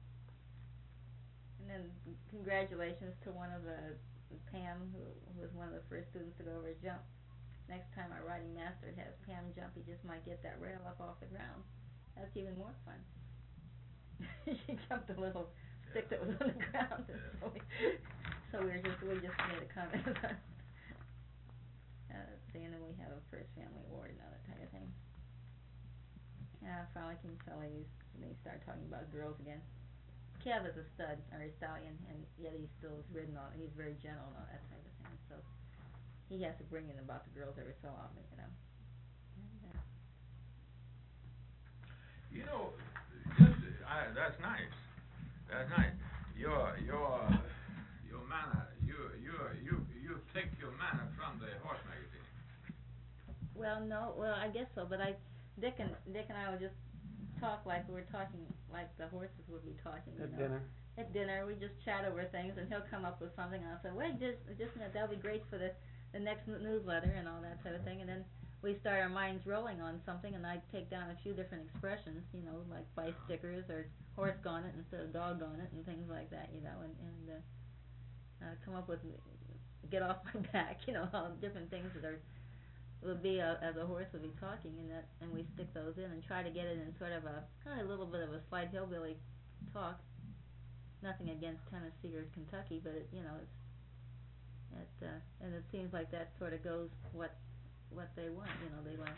And then congratulations to one of the Pam, who was one of the first students to go over a jump. Next time our riding master has Pam jump, he just might get that rail up off the ground. That's even more fun. She jumped a little stick that was on the ground, so we just made a comment about it. Let's see, and then we have a first family award and other type of thing. Finally can tell and they start talking about girls again. Kev is a stud, or a stallion, and yet he still is ridden on. He's very gentle and all that type of thing, so he has to bring in about the girls every so often, you know. And, You know, that's nice. That's nice. Your manner, you take your manner from the horse magazine. Well, I guess so, but Dick and I would just talk like we were talking, like the horses would be talking, you At know. dinner. at dinner, we just chat over things, and he'll come up with something, and I'll say, wait, just that'll be great for the next newsletter and all that type of thing, and then we start our minds rolling on something, and I take down a few different expressions, you know, like buy stickers or horse gone it instead of dog gone it and things like that, you know, and come up with, get off my back, you know, all different things that would be as a horse would be talking, and we stick those in and try to get it in sort of a kind of a little bit of a slight hillbilly talk. Nothing against Tennessee or Kentucky, but it, you know, and it seems like that sort of goes what they want, you know, they want,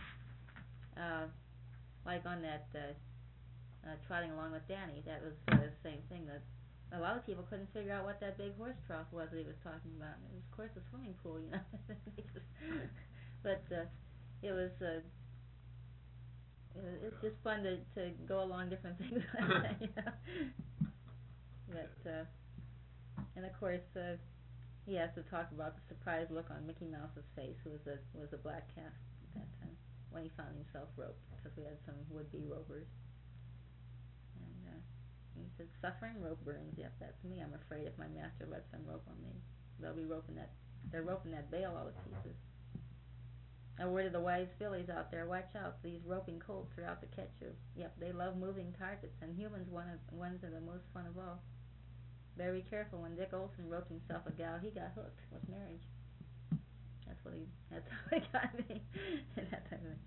like on that trotting along with Danny, that was sort of the same thing, that a lot of people couldn't figure out what that big horse trough was that he was talking about. It was, of course, a swimming pool, you know. But it was it's just fun to go along different things like that, you know. But and of course he has to talk about the surprised look on Mickey Mouse's face, who was a black calf at that time when he found himself roped, because we had some would-be ropers. And he said, "Suffering rope burns." Yep, that's me. I'm afraid if my master lets them rope on me, they'll be roping that. They're roping that bale all to pieces. A word of the wise fillies out there: watch out! These roping colts are out to catch you. Yep, they love moving targets, and humans ones are the most fun of all. Better be careful. When Dick Olson roped himself a gal, he got hooked with marriage. That's how he got me. That type of thing.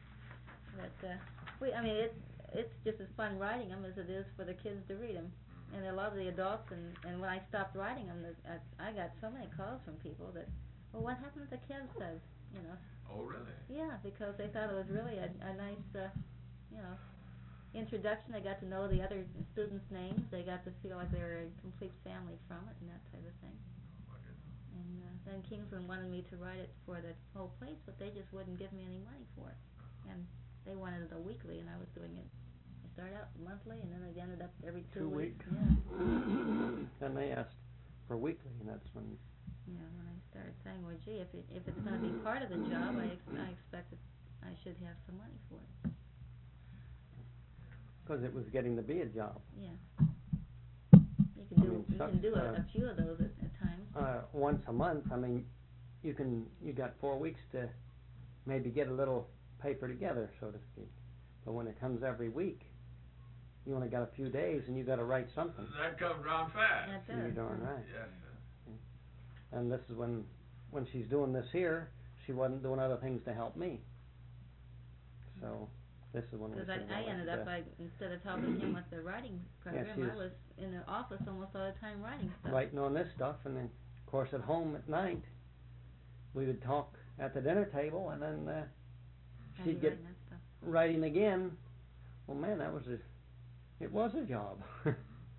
But I mean, it's just as fun writing them as it is for the kids to read them. And a lot of the adults, and when I stopped writing them, I got so many calls from people that, well, what happened to the kids? Says, you know. Oh, really? Yeah, because they thought it was really a nice, you know, introduction. They got to know the other students' names. They got to feel like they were a complete family from it, and that type of thing. And then Kingsland wanted me to write it for the whole place, but they just wouldn't give me any money for it. And they wanted it a weekly, and I was doing it. I started out monthly, and then it ended up every 2 weeks. Yeah. And they asked for weekly, and that's when. Yeah, when I started saying, well, gee, if it's going to be part of the job, I expect that I should have some money for it. Because it was getting to be a job. Yeah. You can do a few of those at times. Once a month. I mean, you got 4 weeks to maybe get a little paper together, so to speak. But when it comes every week, you only got a few days, and you got to write something. That comes around fast. That does. You're darn right. Yes. And this is when she's doing this here, she wasn't doing other things to help me. So this is when we. Because I ended up, instead of helping him with the writing program, I was in the office almost all the time writing stuff. Writing on this stuff, and then of course at home at night, we would talk at the dinner table, and then she'd get writing again. Well, man, it was a job to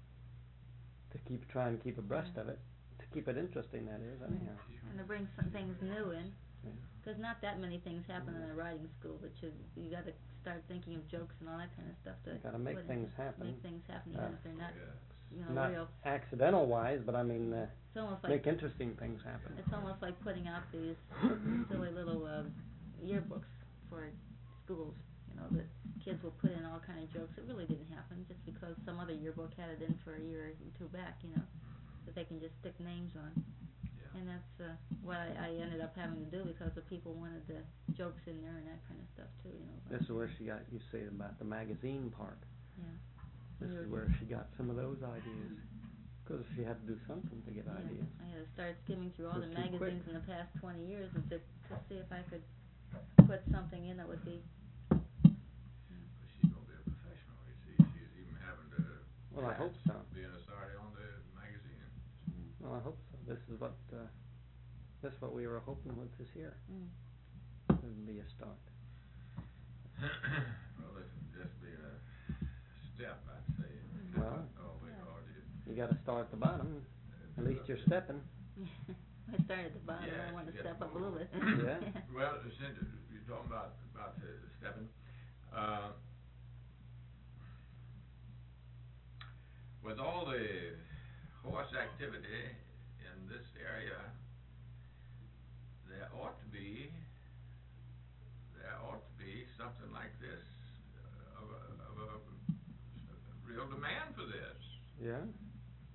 try and keep abreast of it. Keep it interesting, that is, anyhow. And to bring some things new in, because not that many things happen in a writing school, but you got to start thinking of jokes and all that kind of stuff to. You got to make things happen. Make things happen, even if they're not, you know, not real. Accidental wise, but I mean, it's almost like make interesting things happen. It's almost like putting out these silly little yearbooks for schools. You know, that kids will put in all kind of jokes that really didn't happen, just because some other yearbook had it in for a year or two back. You know. That they can just stick names on. Yeah. And that's what I ended up having to do, because the people wanted the jokes in there and that kind of stuff too, you know. This is where she got, you say about the magazine part. Yeah. This is where she got some of those ideas, because she had to do something to get ideas. I had to start skimming through all the magazines in the past 20 years and to see if I could put something in that would be. She's going to be a professional, you see. She's even having to. Well, I hope so. Being a sorry on the magazine. Well, I hope so. This is what we were hoping with this here. It would be a start. Well, this would just be a step, I'd say. Well, you got to start at the bottom. At least you're stepping. I started at the bottom. I want to step up a little bit. Yeah. Well, since you're talking about stepping, with all the horse activity in this area, there ought to be something like this, of a real demand for this. Yeah.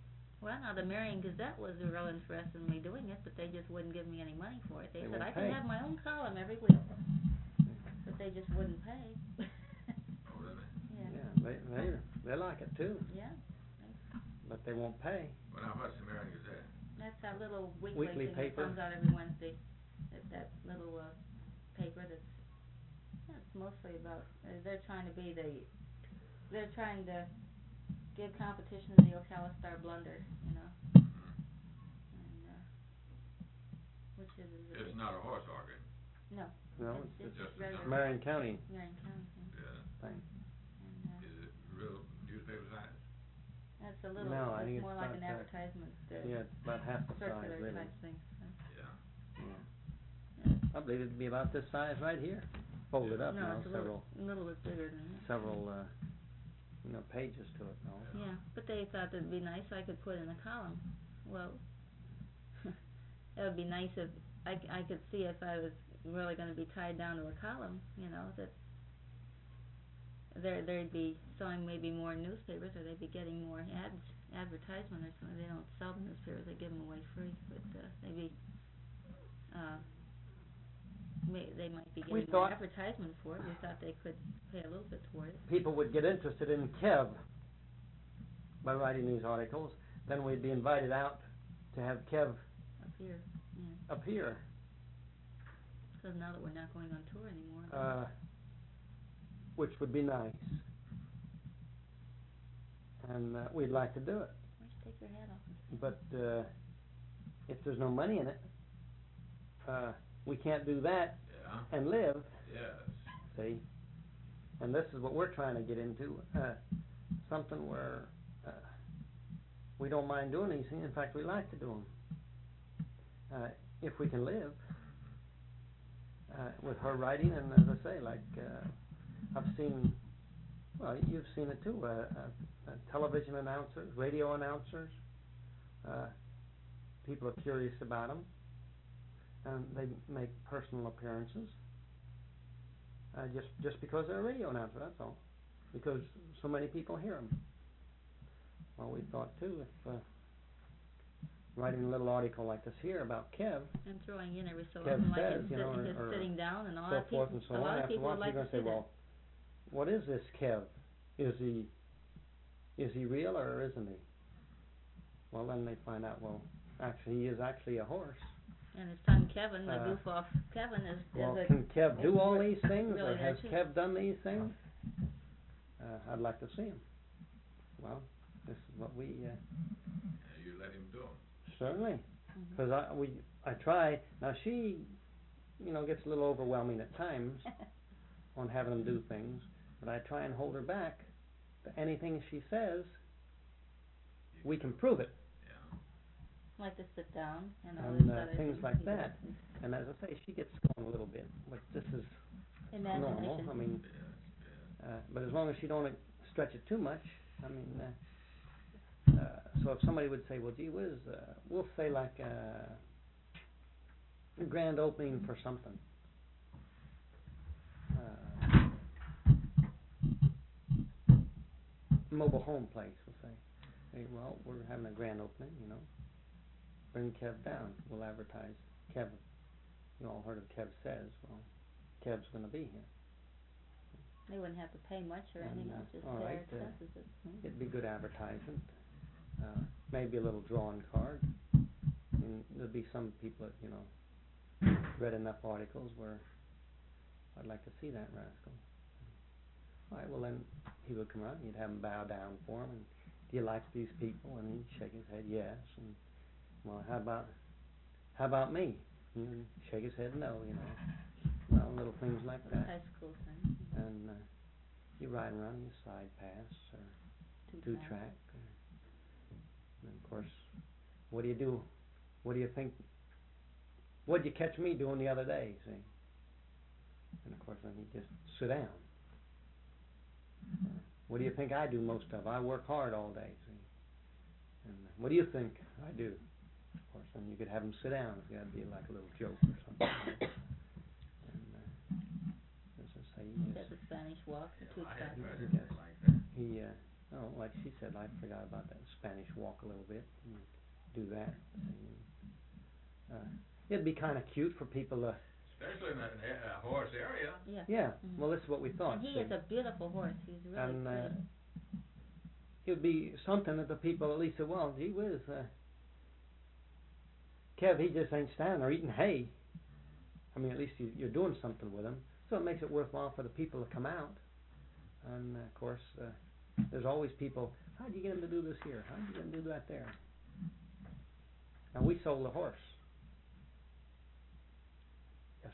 Marion Gazette was real interested in me doing it, but they just wouldn't give me any money for it. They They said won't I could pay. have my own column every week, but they just wouldn't pay. Oh, really? Yeah. Yeah, they like it too, Yeah. but they won't pay. Well, how much the Marion Gazette? That's that little Weekly thing paper. that comes out every Wednesday. That little paper that's mostly about. They're trying to give competition to the Ocala Star Blunder, you know. And which is a It's big, not a horse arcade. no. No, It's just regular Marion County Marion County thing. Yeah. thing. And Is it real newspaper size? that's a little. No, I think it's it's more like about, an advertisement. Yeah, it's about half the size, Circular really. type thing. So. Yeah. Yeah. I believe it'd be about this size right here, folded up No, now, it's a little bit bigger than that. several pages to it now. Yeah, but they thought it'd be nice I could put in a column. Well, it would be nice if I could see if I was really going to be tied down to a column, you know, that they'd be selling maybe more newspapers, or they'd be getting more advertisement or something. They don't sell the newspapers; they give them away free, but maybe they might be We getting more thought- advertisement for it. We thought they could pay a little bit toward it. People would get interested in Kev by writing these articles. Then we'd be invited out to have Kev Up here, yeah. appear. Because now that we're not going on tour anymore. Which would be nice. And we'd like to do it. Why don't you take your hat off? But if there's no money in it, we can't do that Yeah. and live, Yes. see? And this is what we're trying to get into, something where we don't mind doing these things. In fact, we like to do them. If we can live with her writing, and as I say, like I've seen, well, you've seen it too, television announcers, radio announcers, people are curious about them, and they make personal appearances, just because they're a radio announcer, that's all, because so many people hear them. Well, we thought too, if writing a little article like this here about Kev, And throwing in every so Kev often, like says, his, you know, his or sitting down and all so that. forth and so a on. lot of After people once would like you're to going to see say, well, what is this Kev? Is he real or isn't he? Well, then they find out, well, actually he is actually a horse. that. And his son Kevin, the goof off Kevin, is Well, a can Kev do all these things, really or has does. Kev done these things? I'd like to see him. Well, this is what we You let him do them. certainly, because I try. Now she, gets a little overwhelming at times on having them do things, but I try and hold her back. But anything she says, we can prove it, Yeah. like to sit down and all and this other things thing. like He that. does. And as I say, she gets going a little bit, but this is Imagination. normal. I mean, Yes. but as long as you don't stretch it too much, I mean, so if somebody would say, well, gee whiz, we'll say like a grand opening for something. Mobile home place, we'll say. Hey, well, we're having a grand opening, Bring Kev down. We'll advertise Kev. You all heard of Kev Says. Well, Kev's going to be here. They wouldn't have to pay much or anything else, just all pay right, our expenses. It'd be good advertisement. Maybe a little drawing card. And there'd be some people that, read enough articles where I'd like to see that rascal. All right, well then he would come around, you'd have him bow down for him, and do you like these people? And he'd shake his head, yes. And well, how about me? And shake his head, no, Well, little things like that. High school thing. And you ride around, you side pass or two track. And of course, what do you do? What do you think? What'd you catch me doing the other day? See? And of course, then you just sit down. What do you think I do most of? I work hard all day. See? And what do you think I do? Of course, then you could have him sit down. It's got to be like a little joke or something. And as I say, He does a Spanish walk, the two track. like she said, I forgot about that Spanish walk a little bit. do that. It'd be kind of cute for people to. Especially in a horse area. Yeah. Yeah. Mhm. Well, this is what we thought. And he see. is a beautiful horse. He's really And pretty. it'd be something that the people at least said, well, gee whiz, Kev, he just ain't standing there eating hay. I mean, at least you're doing something with him. So it makes it worthwhile for the people to come out. And, of course, there's always people, how'd you get him to do this here? How'd you get him to do that there? Now, we sold the horse. Yes.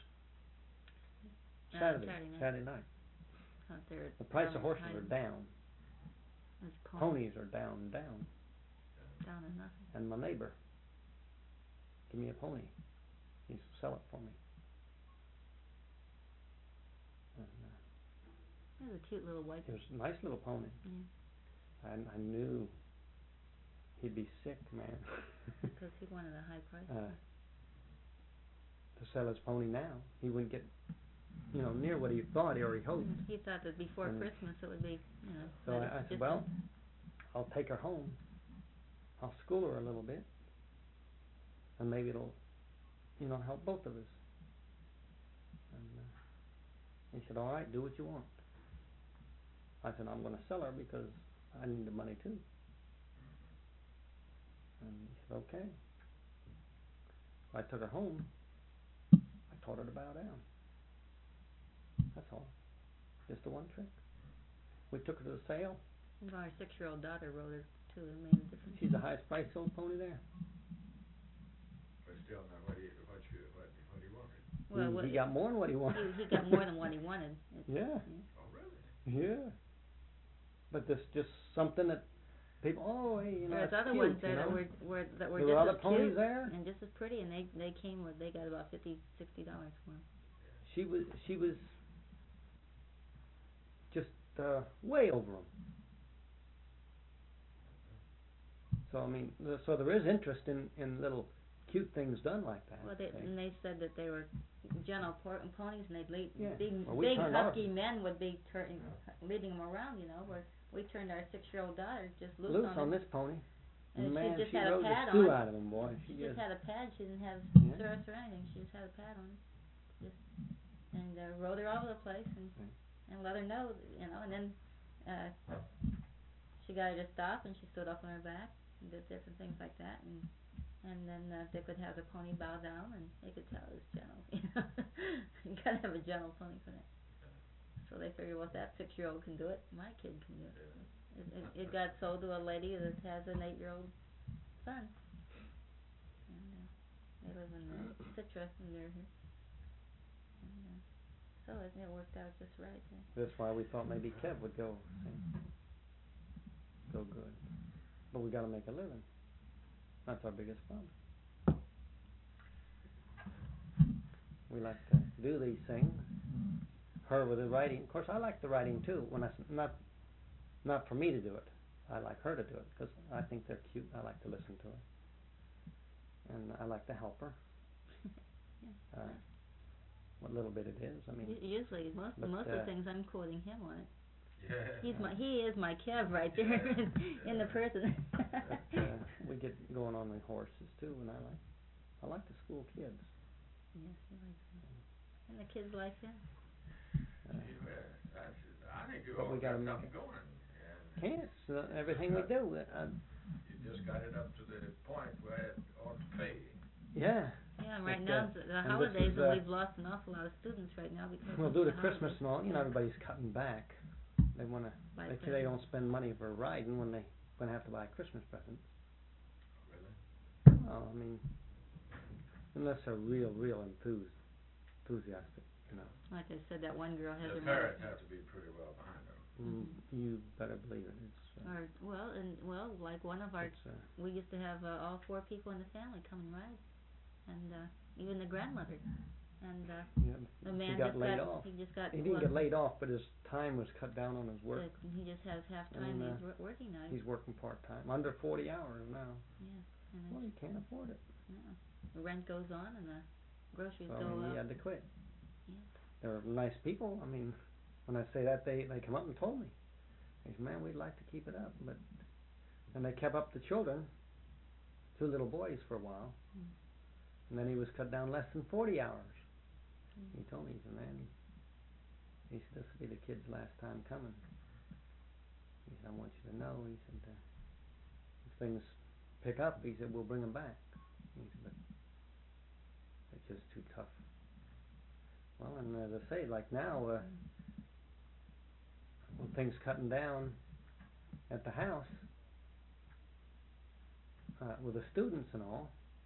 Saturday night. Out there at The price of Down horses Hyde. are down. There's Ponies are down. Down to nothing. And my neighbor, give me a pony. He used to sell it for me. And, It was a cute little white. it was a nice little pony. Yeah. I knew he'd be sick, man. Because he wanted a high price. To sell his pony now, he wouldn't get, near what he thought or he hoped. He thought that before And Christmas it would be, So but I it's said, just well, I'll take her home. I'll school her a little bit, and maybe it'll, help both of us. And he said, all right, do what you want. I said, I'm going to sell her because I need the money too. And he said, okay. I took her home. I taught her to bow down. That's all. Just the one trick. We took her to the sale. Well, our 6-year-old daughter rode her too. It made a difference. She's the highest priced sold pony there. But still not what he wanted. Well, he got more than what he wanted. He got more than what he wanted. Yeah. Oh, really? Yeah. But there's just something that people, There's it's other cute, ones there that were There just were other as ponies cute there. and just as pretty, and they got about $50-$60 for them. She was just way over them. So I mean, so there is interest in little cute things done like that. Well, they said that they were gentle ponies, and they'd lead Yeah. big Well, we turned husky men would be leading them around. Where we turned our 6-year-old daughter just loose on him. this pony. And Man, she just she had a rode pad the stew on. out of him, boy. She just had a pad. She didn't have Yeah. stirrups or anything. She just had a pad on. And rode her all over the place and let her know, And then she got her to stop, and she stood up on her back and did different things like that. And then they could have the pony bow down, and they could tell it was gentle. You gotta have a gentle pony for that. So they figured, well, if that 6-year-old can do it, my kid can do it. It got sold to a lady that has an 8-year-old son, and they live in Citra near here. And so it worked out just right. That's why we thought maybe Kev would go good. But we got to make a living. That's our biggest problem. We like to do these things. Her with the writing. Of course, I like the writing too. When not for me to do it. I like her to do it because I think they're cute. I like to listen to her, and I like to help her. What little bit it is. I mean, usually most of the things I'm quoting him on it. Yeah. He is my Kev right there in the person. We get going on the horses too, and I like to school kids. Yes, he likes them. And the kids like him. I think you But we all gotta got make something going. Can't. Everything we do. You just got it up to the point where it ought to pay. Yeah. Yeah, and right But, now the and holidays, this is, and we've lost an awful lot of students right now because Well, of due to the Christmas holidays. and all, everybody's cutting back. They want to. Buy They don't spend money for riding when they're going to have to buy Christmas presents. Really? Well, I mean, unless they're real enthusiastic, Like I said, that one girl has The her parents have to be pretty well behind them. You better believe it. It's. like one of our, It's, we used to have all 4 people in the family come and ride, and even the grandmother, and the man he got laid off. He just got. He didn't get laid off, but his time was cut down on his work. He just has half time. And, He's working now. He's working part time, under 40 hours now. Yeah. And Well, he can't afford it. the rent goes on, and the groceries So go he up. had to quit. Yeah. They're nice people. I mean, when I say that, they come up and told me. They said, man, we'd like to keep it up, and they kept up the children. 2 little boys for a while. And then he was cut down less than 40 hours. He told me, he said, man, he said, this will be the kid's last time coming. He said, I want you to know, he said, if things pick up, he said, we'll bring him back. He said, but it's just too tough. Well, and as I say, like now, when things cutting down at the house, with the students and all,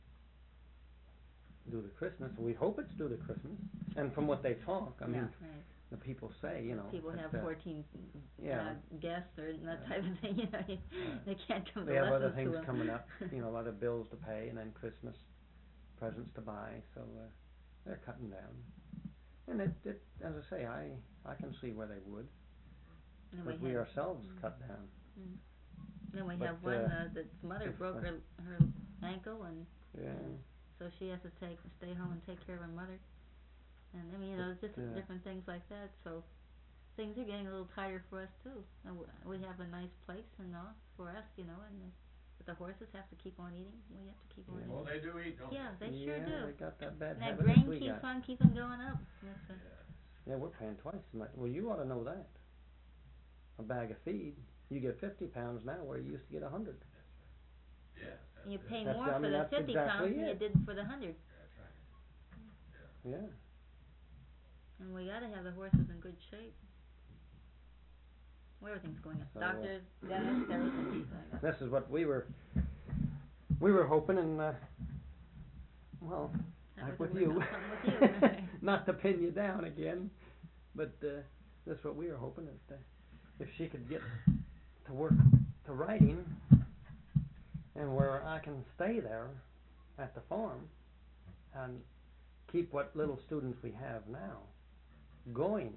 due to Christmas, we hope it's due to Christmas, and from what they talk, I mean, Yeah, right. the people say, you know, People that, have 14 yeah. Guests or that type of thing. You know, they can't come to they have lessons other things to 'em. coming up, you know, other bills to pay, and then Christmas presents to buy, so they're cutting down. And it as I say, I can see where they would, And but we ourselves cut down. Then we But, have one that's mother if, broke her ankle, and Yeah. so she has to stay home and take care of her mother. And I mean, you know, just But, different things like that. So things are getting a little tighter for us too. And we have a nice place and all for us, you know, and but the horses have to keep on eating. We have to keep on Yeah. eating. Well, they do eat, don't Yeah, they yeah, sure do. they got that bad And that habit grain that we keeps got. on keeping going up. That's Yeah, we're paying twice as much. Well, you ought to know that. A bag of feed, you get 50 pounds now where you used to get 100. Yeah. and you pay That's- more I mean, for the that's 50 exactly pounds than you it. did for the 100. That's right. Yeah. And we got to have the horses in good shape. Well, everything's going up. So, Doctors, dentists, everything's going up. This is what we were hoping, and well, like with Everything you, worked out with you. not to pin you down again, but that's what we were hoping, that if she could get to work to writing, and where I can stay there at the farm and keep what little students we have now going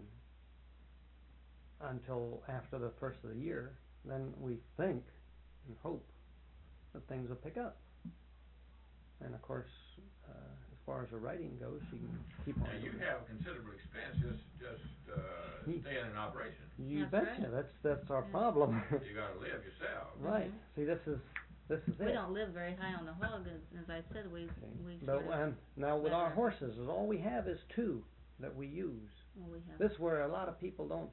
until after the first of the year, then we think and hope that things will pick up. And of course, as far as her writing goes, she can keep on Now, you doing it. have considerable expense just staying in operation. You That's betcha. right. That's our Yeah. problem. You gotta live yourself. Right. See, this is it. We don't live very high on the hog, as I said. We But, sort of, and now with our better. horses, is all we have is 2 that we use. well, we have. This is where a lot of people don't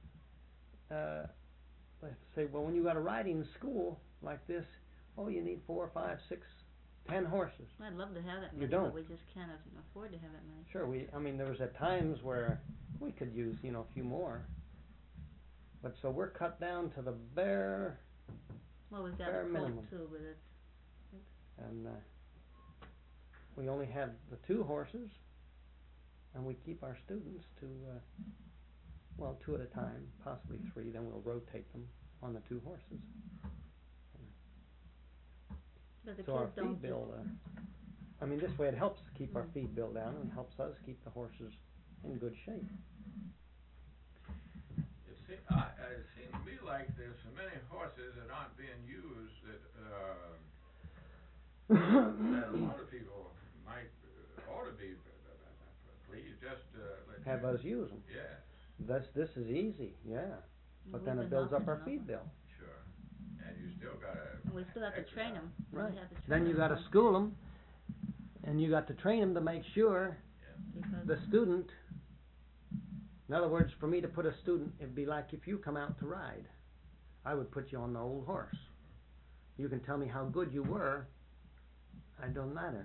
let's say, well, when you got a riding school like this, oh, you need 4, 5, 6, 10 horses. I'd love to have that You many, don't. but we just can't afford to have that many. Sure, I mean, there was at times where we could use, a few more. But so we're cut down to the bare, Well, we've got bare a colt minimum. too, but it's and we only have the 2 horses, and we keep our students to, 2 at a time, possibly 3, then we'll rotate them on the 2 horses. but the So our kids don't feed bill, I mean, this way it helps keep our feed bill down and helps us keep the horses in good shape. It seems to me like there's so many horses that aren't being used that a lot of people might ought to be please just let Have you, us use them. Yes, This is easy, yeah. But we've then been it builds up knocking our them feed over. bill. sure. And you still gotta. And we still have to train them. Right. We have to train Then you them, got to so- school them, and you got to train them to make sure because the student. In other words, for me to put a student, it'd be like if you come out to ride. I would put you on the old horse. You can tell me how good you were. It don't matter.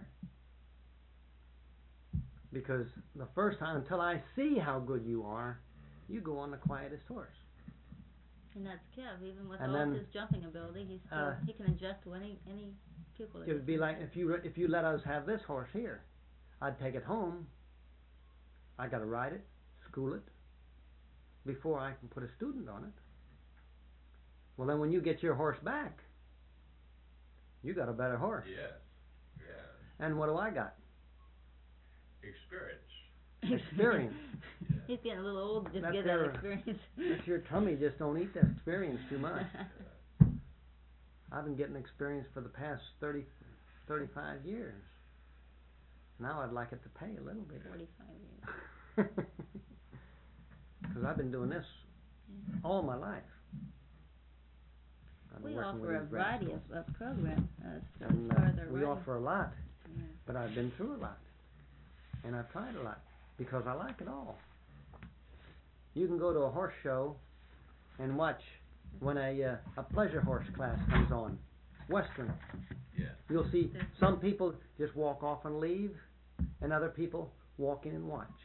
Because the first time, until I see how good you are, you go on the quietest horse. and that's Kev. Even with And all then, his jumping ability, he still he can adjust to any pupil. that It would be gets like in. if you let us have this horse here, I'd take it home. I got to ride it, school it, before I can put a student on it. Well, then when you get your horse back, you got a better horse. Yes, yes. And what do I got? Experience. Experience. He's getting a little old to just That's get their- that experience. That's your tummy just don't eat that experience too much. I've been getting experience for the past 35 years. Now I'd like it to pay a little bit. 45 years. Because I've been doing this all my life. I've been We working with offer a these grad variety schools. of programs as And far as our we writing. offer a lot, Yeah. but I've been through a lot. And I've tried a lot because I like it all. You can go to a horse show and watch when a pleasure horse class comes on, Western. Yeah. You'll see some people just walk off and leave, and other people walk in and watch.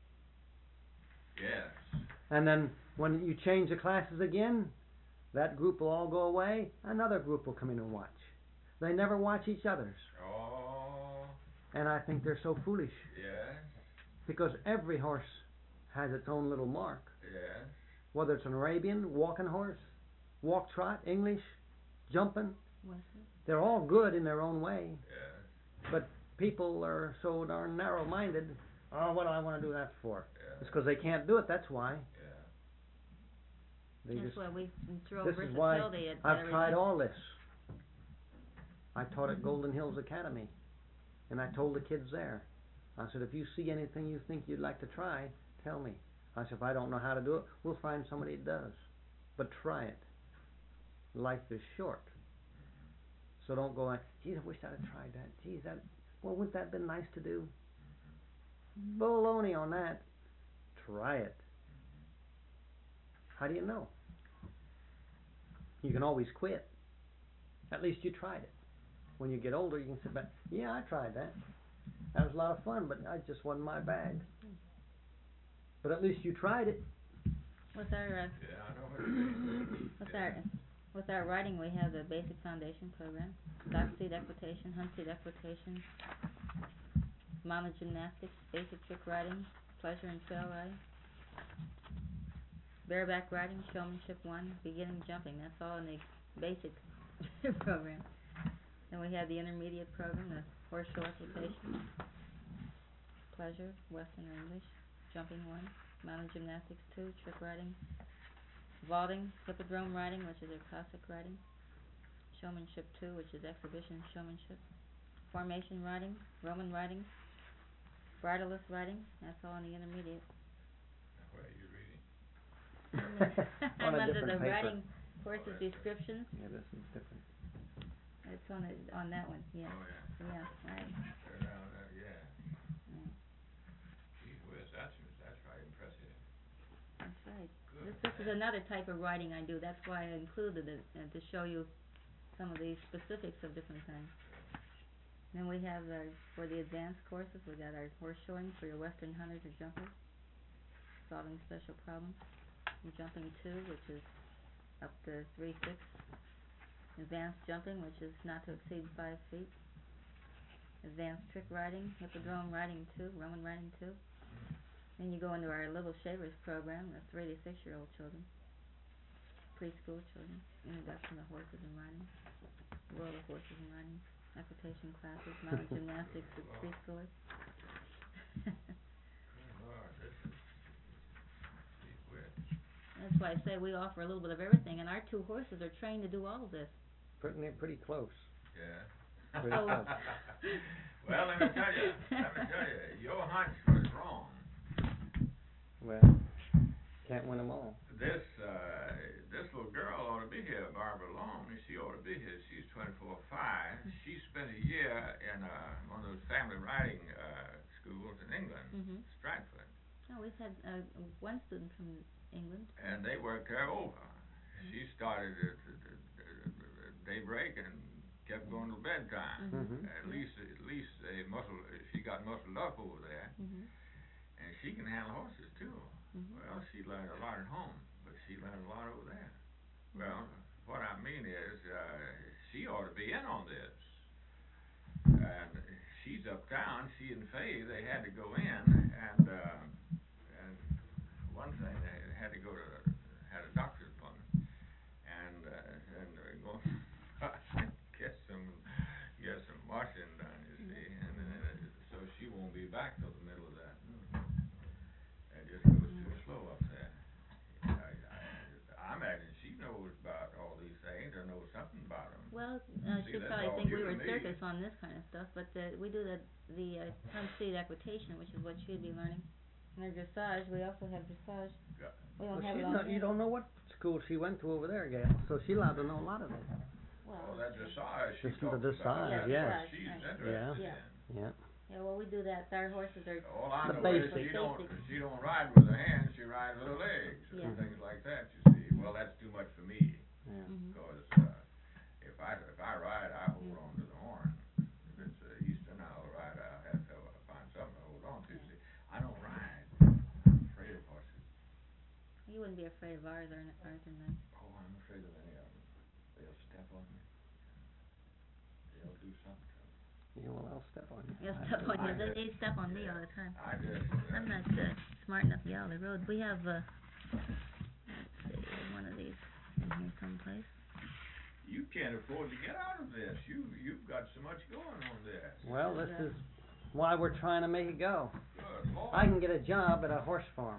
Yes. And then when you change the classes again, that group will all go away, another group will come in and watch. They never watch each other's. Oh. And I think they're so foolish, Yes. because every horse has its own little mark. Yes. Whether it's an Arabian, walking horse, walk trot, English, jumping, Western. they're all good in their own way. Yes. But people are so darn narrow-minded. Oh, what do I want to do that for? Yes. It's because they can't do it, that's why. Yeah. They That's just, why we throw this is why versatility at I've tried everything. all this. I taught at Golden Hills Academy, and I told the kids there, I said, if you see anything you think you'd like to try, tell me. I said, if I don't know how to do it, we'll find somebody that does. But try it. Life is short. So don't go, geez, I wish I'd have tried that. Geez, wouldn't that have been nice to do? Baloney on that. Try it. How do you know? You can always quit. At least you tried it. When you get older, you can sit back, yeah, I tried that. That was a lot of fun, but it just wasn't my bag. But at least you tried it. With our Yeah, I know what you mean. with our writing, we have the basic foundation program, stock seat equitation, hunt seat equitation, mama gymnastics, basic trick riding, pleasure and trail riding, bareback riding, showmanship 1, beginning jumping. That's all in the basic program. Then we have the intermediate program, the horse show equitation, pleasure, Western or English, jumping 1, mountain gymnastics 2, trick riding, vaulting, hippodrome riding, which is our Cossack riding, showmanship 2, which is exhibition showmanship, formation riding, Roman riding, bridleless riding. That's all in the intermediate. Where are you reading? On a I'm under different the paper. riding horses descriptions. Yeah, this is different. It's on that one. Yeah. Oh, yeah. Yeah. Right. They're down there, yeah. Yeah. Gee whiz, that's right impressive. That's right. Good. This is another type of writing I do. That's why I included it, to show you some of the specifics of different things. Then we have for the advanced courses, we got our horse showing for your Western hunters or jumpers, solving special problems, and jumping 2, which is up to 3/6, advanced jumping, which is not to exceed 5 feet, advanced trick riding, hippodrome riding 2, Roman riding 2. Then you go into our Little Shavers program, the 3 to 6-year-old children, preschool children, introduction to horses and riding, world of horses and riding, equitation classes, mountain gymnastics with preschoolers. Good Lord, this is gee whiz. That's why I say we offer a little bit of everything, and our 2 horses are trained to do all of this. Pretty close. Yeah. Pretty Oh. close. Well, let me tell you, your hunch was wrong. Well, can't win them all. This little girl ought to be here, Barbara Long. She ought to be here. She's 24/5. She spent a year in one of those family riding schools in England, Mhm. Stratford, Oh, we've had one student from England. and they worked her over. She started at daybreak and kept going till bedtime. Mhm. At least she got muscled up over there, Mhm. and she can handle horses too. Mhm. Well, she learned a lot at home, but she learned a lot over there. Well, what I mean is, she ought to be in on this. And she's uptown. She and Faye, they had to go in, and one thing they had to had a doctor's appointment, and go get some washing done, you see, and so she won't be back till the middle of that. It just goes too slow up there. I imagine she knows about all these things or knows something about them. Well, See, she'd that's probably all think you we were and me. circus on this kind of stuff, but we do the hunt seat equitation, which is what she'd be learning. And their dressage, we also have dressage. Yeah. We Well, don't have she's it on not, you here. don't know what school she went to over there, Gail, so she's allowed to know a lot of it. Oh, that dressage she Just the talks about. dressage, That's yeah. what she's Right. interested Yeah. in. Yeah. Yeah, well, we do that. Our horses are. All I The know is basics. she don't ride with her hands, she rides with her legs and Yeah. things like that, you see. Well, that's too much for me, Yeah. Mhm. because if I ride, I hold on to the horn. If it's Eastern, I'll ride. I'll have to find something to hold on to. See, I don't ride. I'm afraid of horses. You wouldn't be afraid of ours, Arthur and I. Oh, I'm afraid of any of them. They'll step on me. They'll do something to me. Yeah, well, I'll step on you. They'll step on you. They step on me all the time. I just. I'm not smart enough to get out of the road. We have let's see, one of these in here someplace. You can't afford to get out of this. You've got so much going on there. Well, this is why we're trying to make it go. Good Lord. I can get a job at a horse farm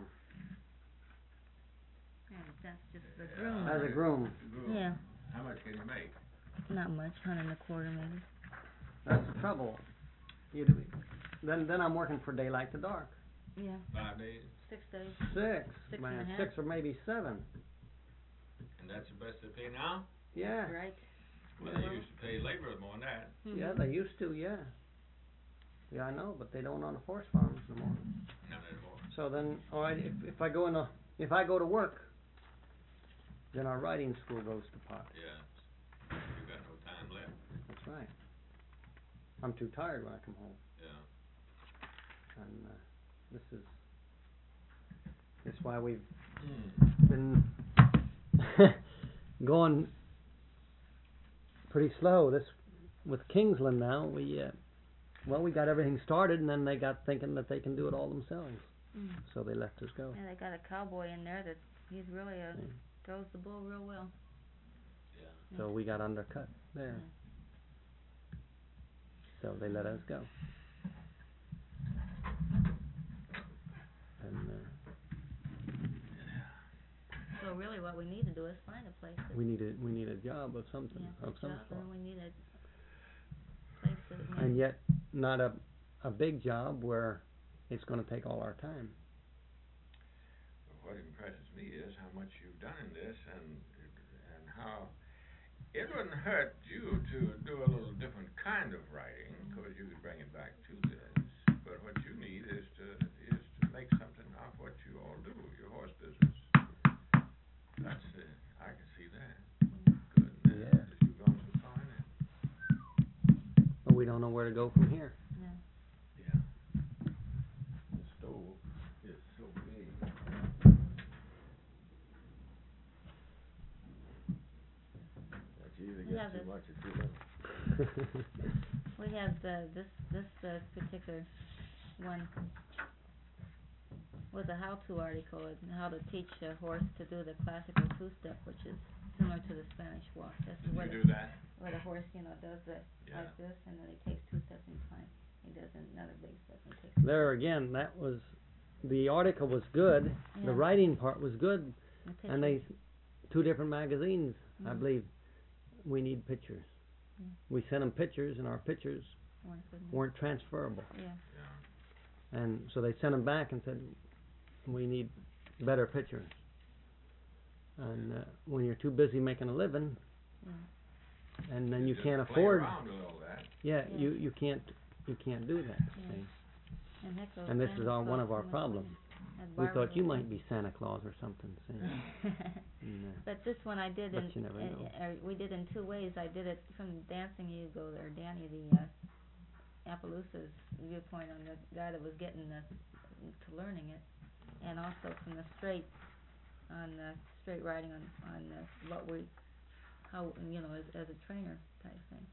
Yeah, but that's just the groom. as a groom. Yeah, How much can you make? not much, $125 maybe. That's the trouble. Then I'm working for daylight to dark. Yeah, 5 days. 6 days. Six, Six man, and a half. 6 or maybe 7. And that's the best they pay now? Yeah. Right. Well, they used to pay labor more than that. Mhm. Yeah, they used to, yeah. Yeah, I know, but they don't on the horse farms no more. Not anymore. So then, all right, if I go to work, then our riding school goes to pot. Yeah. You got no time left. That's right. I'm too tired when I come home, Yeah. and this is why we've Hmm. been going pretty slow. This with Kingsland now, we got everything started, and then they got thinking that they can do it all themselves, Mm. so they let us go. Yeah, they got a cowboy in there that he's really Yeah. throws the bull real well. Yeah. So we got undercut there. So they let us go. And So really, what we need to do is find a place. we need a job of something, Yeah, of some job, sort. and we need a place that. And yet not a big job where it's going to take all our time. What impresses me is how much you've done in this, and how it wouldn't hurt you to do a little different kind of writing, because you could bring it back to this. But what you need is to make something of what you all do, your horse business. That's it. I can see that. Good. Yeah. Because you've gone so far in it. But we don't know where to go from here. Yeah. Yeah. The stove is so big. That you either We get have too this. much or too little. We have this particular one was a how-to article on how to teach a horse to do the classical two-step, which is similar to the Spanish walk. This is You where do the, that? where the horse, does this Yeah. like this, and then he takes 2 steps in climb. He does another big step and he takes. There again, that was the article was good. Yeah. The writing part was good, The and they pictures. 2 different magazines, I Mhm. believe. We need pictures. Yeah. We sent them pictures, and our pictures weren't transferable. Yeah. Yeah. And so they sent them back and said, we need better pictures. And when you're too busy making a living, Yeah. and then you just can't play afford, around with all that. yeah, Yeah. you can't do that. Yeah. See? And heck, those And this is Santa one Claus of our things, problems. that We Barbara thought you was might be Santa Claus or something. See? And, But this one I did But you never know. we did in 2 ways. I did it from Dancing Eagle or Danny the Appaloosa's viewpoint on the guy that was getting to learning it, and also from the straight riding on what we how as a trainer type thing.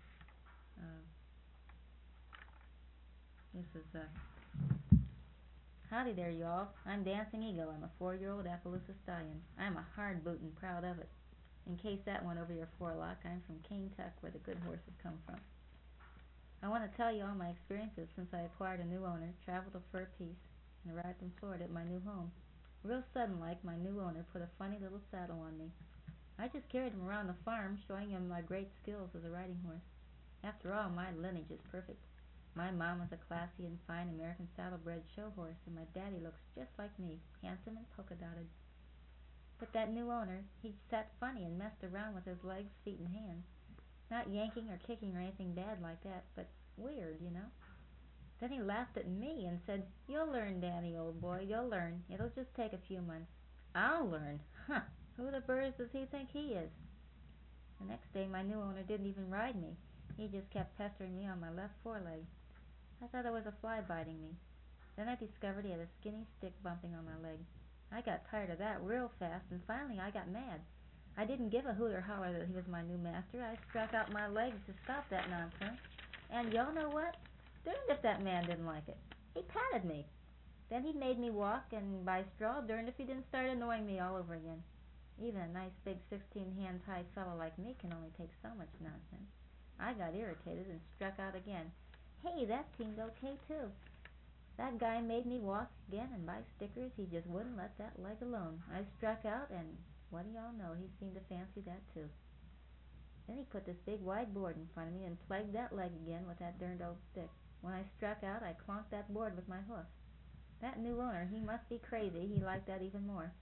This is howdy there, y'all. I'm Dancing Eagle. I'm a 4-year-old Appaloosa stallion. I'm a hard boot and proud of it. In case that went over your forelock, I'm from Cane Tuck, where the good horses come from. I want to tell you all my experiences since I acquired a new owner, traveled for a piece, and arrived in Florida at my new home. Real sudden like, my new owner put a funny little saddle on me. I just carried him around the farm, showing him my great skills as a riding horse. After all, my lineage is perfect. My mom was a classy and fine American saddlebred show horse, and my daddy looks just like me, handsome and polka-dotted. But that new owner, he sat funny and messed around with his legs, feet, and hands. Not yanking or kicking or anything bad like that, but weird, you know. Then he laughed at me and said, "You'll learn, Danny, old boy, you'll learn. It'll just take a few months." "I'll learn? Huh! Who the birds does he think he is?" The next day my new owner didn't even ride me. He just kept pestering me on my left foreleg. I thought it was a fly biting me. Then I discovered he had a skinny stick bumping on my leg. I got tired of that real fast, and finally I got mad. I didn't give a hoot or holler that he was my new master. I struck out my legs to stop that nonsense. And y'all know what? Darned if that man didn't like it. He patted me. Then he made me walk, and by straw, darned if he didn't start annoying me all over again. Even a nice big 16-hands-high fellow like me can only take so much nonsense. I got irritated and struck out again. Hey, that seemed okay, too. That guy made me walk again, and by stickers, he just wouldn't let that leg alone. I struck out, and what do y'all know, he seemed to fancy that, too. Then he put this big wide board in front of me and plagued that leg again with that darned old stick. When I struck out, I clonked that board with my hoof. That new owner, he must be crazy. He liked that even more.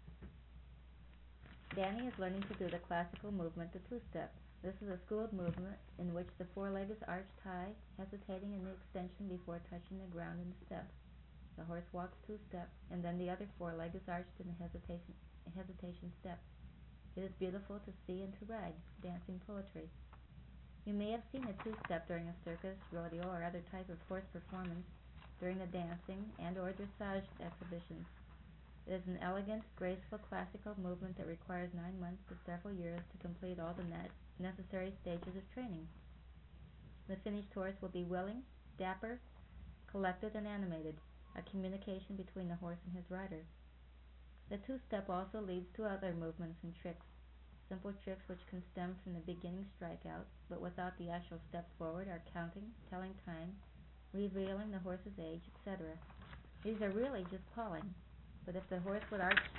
Danny is learning to do the classical movement, the two-step. This is a schooled movement in which the foreleg is arched high, hesitating in the extension before touching the ground in the step. The horse walks two-step, and then the other foreleg is arched in the hesitation step. It is beautiful to see and to ride, dancing poetry. You may have seen a two-step during a circus, rodeo, or other type of horse performance, during the dancing and or dressage exhibitions. It is an elegant, graceful, classical movement that requires 9 months to several years to complete all the necessary stages of training. The finished horse will be willing, dapper, collected, and animated, a communication between the horse and his rider. The two-step also leads to other movements and tricks, simple tricks which can stem from the beginning strikeout, but without the actual step forward, are counting, telling time, revealing the horse's age, etc. These are really just pawing, but if the horse would arch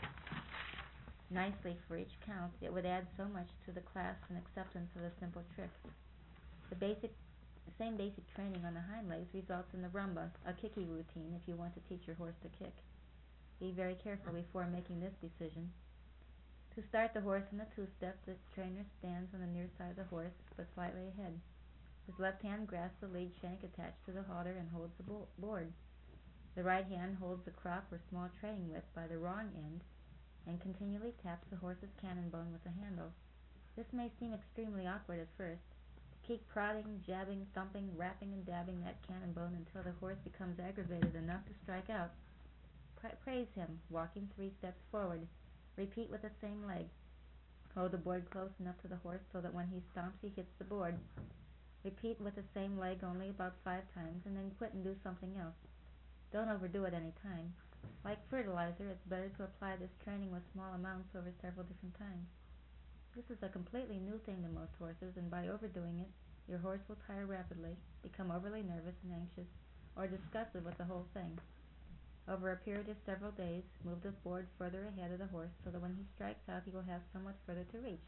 nicely for each count, it would add so much to the class and acceptance of a simple trick. The same basic training on the hind legs results in the rumba, a kicking routine if you want to teach your horse to kick. Be very careful before making this decision. To start the horse in the two-step, the trainer stands on the near side of the horse, but slightly ahead. His left hand grasps the lead shank attached to the halter and holds the board. The right hand holds the crop or small training whip by the wrong end and continually taps the horse's cannon bone with the handle. This may seem extremely awkward at first. Keep prodding, jabbing, thumping, rapping, and dabbing that cannon bone until the horse becomes aggravated enough to strike out. Praise him, walking 3 steps forward. Repeat with the same leg. Hold the board close enough to the horse so that when he stomps, he hits the board. Repeat with the same leg only about 5 times, and then quit and do something else. Don't overdo it any time. Like fertilizer, it's better to apply this training with small amounts over several different times. This is a completely new thing to most horses, and by overdoing it, your horse will tire rapidly, become overly nervous and anxious, or disgusted with the whole thing. Over a period of several days, move the board further ahead of the horse so that when he strikes out, he will have somewhat further to reach.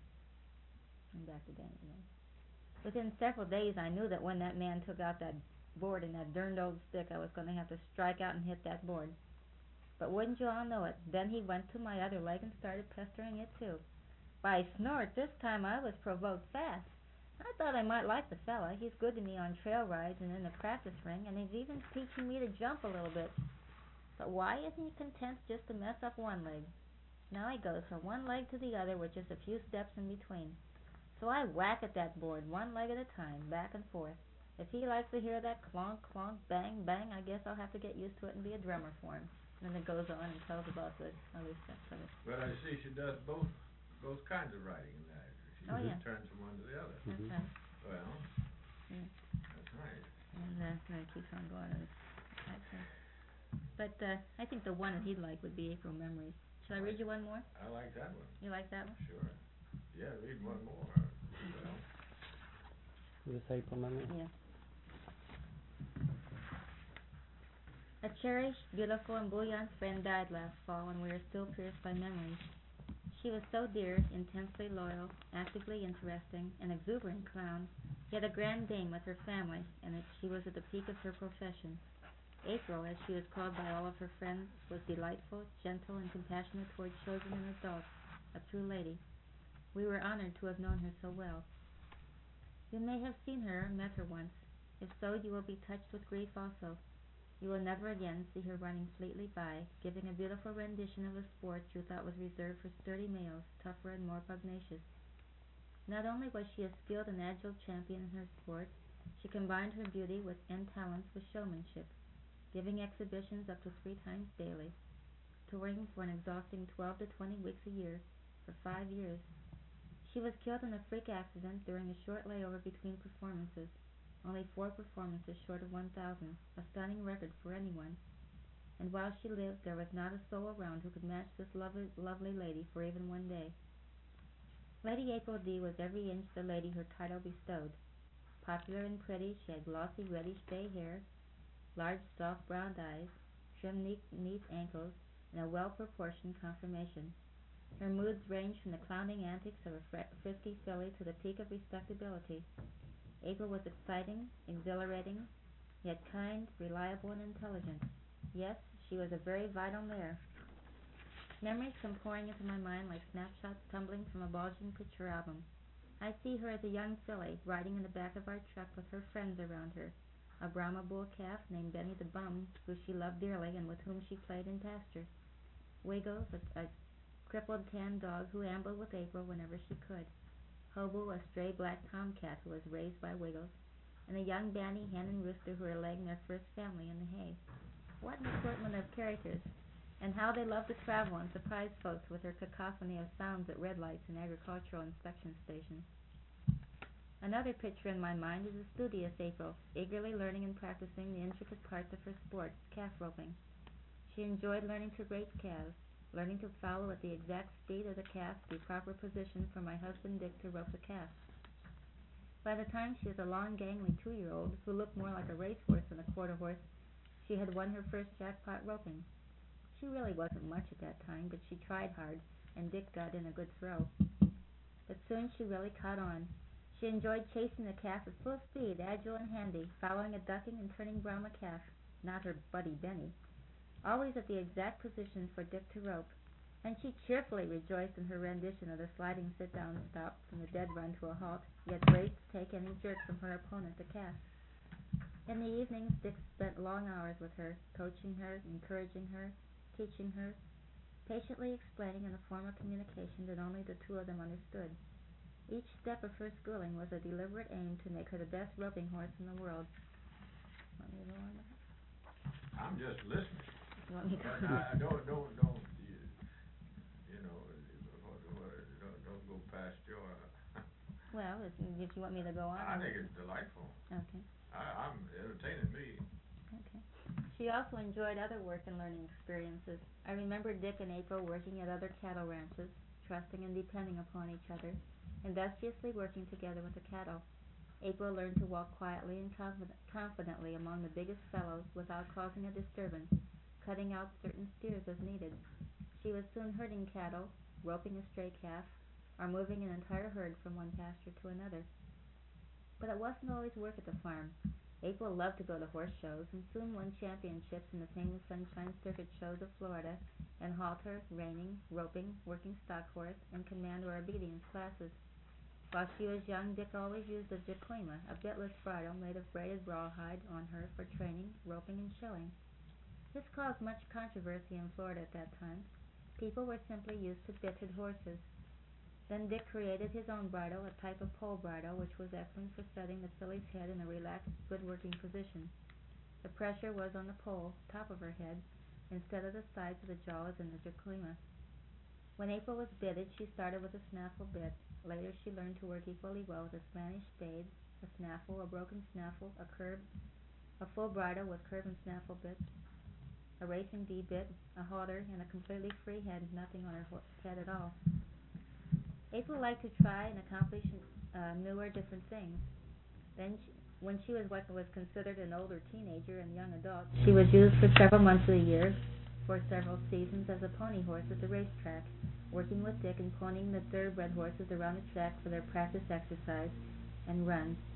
And back to Danny again. Within several days, I knew that when that man took out that board and that darned old stick, I was going to have to strike out and hit that board. But wouldn't you all know it, then he went to my other leg and started pestering it too. By snort, this time I was provoked fast. I thought I might like the fella. He's good to me on trail rides and in the practice ring, and he's even teaching me to jump a little bit. But why isn't he content just to mess up one leg? Now he goes from one leg to the other with just a few steps in between. So I whack at that board, one leg at a time, back and forth. If he likes to hear that clonk, clonk, bang, bang, I guess I'll have to get used to it and be a drummer for him. And then it goes on and tells about the other steps of it. But I see she does both kinds of riding in that. She Oh, yeah. turns from one to the other. That's right. Well, Yeah. that's nice. And then it keeps on going. And that's right. But I think the one that he'd like would be April Memories. Shall I read you one more? I like that one. You like that one? Sure. Yeah, read one more. Well, This April memory? Yeah. A cherished, beautiful, and brilliant friend died last fall, and we are still pierced by memories. She was so dear, intensely loyal, actively interesting, an exuberant clown, Yet a grand dame with her family, and she was at the peak of her profession. April, as she was called by all of her friends, was delightful, gentle, and compassionate toward children and adults, a true lady. We were honored to have known her so well. You may have seen her or met her once. If so, you will be touched with grief also. You will never again see her running fleetly by, giving a beautiful rendition of a sport you thought was reserved for sturdy males, tougher and more pugnacious. Not only was she a skilled and agile champion in her sport, she combined her beauty and talents with showmanship, giving exhibitions up to 3 times daily, touring for an exhausting 12 to 20 weeks a year for 5 years. She was killed in a freak accident during a short layover between performances, only 4 performances short of 1,000, a stunning record for anyone. And while she lived, there was not a soul around who could match this lovely lady for even one day. Lady April D. was every inch the lady her title bestowed. Popular and pretty, she had glossy reddish bay hair, large soft brown eyes, trim neat ankles, and a well-proportioned conformation. Her moods ranged from the clowning antics of a frisky filly to the peak of respectability. April was exciting, exhilarating, yet kind, reliable, and intelligent. Yes, she was a very vital mare. Memories come pouring into my mind like snapshots tumbling from a bulging picture album. I see her as a young filly, riding in the back of our truck with her friends around her, a Brahma bull calf named Benny the Bum, who she loved dearly and with whom she played in pasture. Wiggles, a crippled tan dog who ambled with April whenever she could. Hobo, a stray black tomcat who was raised by Wiggles, and a young banty hen and rooster who were laying their first family in the hay. What an assortment of characters, and how they loved to travel and surprise folks with their cacophony of sounds at red lights and agricultural inspection stations. Another picture in my mind is a studious April, eagerly learning and practicing the intricate parts of her sport, calf roping. She enjoyed learning to race calves, learning to follow at the exact speed of the calf the proper position for my husband Dick to rope the calf. By the time she was a long, gangly 2-year-old who looked more like a racehorse than a quarter horse, she had won her first jackpot roping. She really wasn't much at that time, but she tried hard, and Dick got in a good throw. But soon she really caught on. She enjoyed chasing the calf at full speed, agile and handy, following a ducking and turning Brahma calf, not her buddy Benny, always at the exact position for Dick to rope, and she cheerfully rejoiced in her rendition of the sliding sit-down stop from the dead run to a halt, yet braced to take any jerk from her opponent, the calf. In the evenings, Dick spent long hours with her, coaching her, encouraging her, teaching her, patiently explaining in a form of communication that only the two of them understood. Each step of her schooling was a deliberate aim to make her the best roping horse in the world. Want me to go on with it? I'm just listening. You want me to go? Don't, don't go past your... Well, if you want me to go on. I think it's delightful. Okay. I'm entertaining me. Okay. She also enjoyed other work and learning experiences. I remember Dick and April working at other cattle ranches, trusting and depending upon each other, industriously working together with the cattle. April learned to walk quietly and confidently among the biggest fellows without causing a disturbance, cutting out certain steers as needed. She was soon herding cattle, roping a stray calf, or moving an entire herd from one pasture to another. But it wasn't always work at the farm. April loved to go to horse shows and soon won championships in the famous Sunshine Circuit shows of Florida in halter, reining, roping, working stock horse, and command or obedience classes. While she was young, Dick always used a jacqueema, a bitless bridle made of braided rawhide, on her for training, roping, and showing. This caused much controversy in Florida at that time. People were simply used to bitted horses. Then Dick created his own bridle, a type of pole bridle, which was excellent for setting the filly's head in a relaxed, good working position. The pressure was on the pole, top of her head, instead of the sides of the jaws in the jacqueema. When April was bitted, she started with a snaffle bit. Later she learned to work equally well with a Spanish spade, a snaffle, a broken snaffle, a curb, a full bridle with curb and snaffle bits, a racing D-bit, a halter, and a completely free head, nothing on her head at all. April liked to try and accomplish newer, different things. Then, when she was what was considered an older teenager and young adult, she was used for several months of the year, for several seasons, as a pony horse at the racetrack, working with Dick and ponying the thoroughbred horses around the track for their practice exercise and run.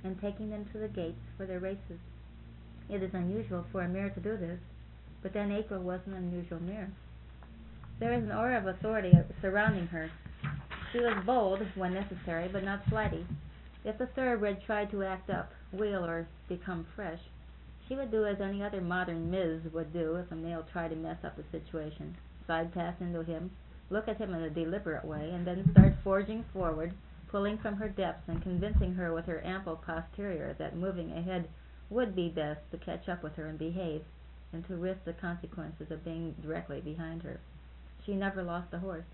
and taking them to the gates for their races. It is unusual for a mare to do this, but then April was an unusual mare. There is an aura of authority surrounding her. She was bold when necessary, but not flighty. If the thoroughbred tried to act up, wheel, or become fresh, she would do as any other modern Ms. would do if a male tried to mess up the situation. Side pass into him, look at him in a deliberate way, and then start forging forward, pulling from her depths and convincing her with her ample posterior that moving ahead would be best to catch up with her and behave, and to risk the consequences of being directly behind her. She never lost a horse.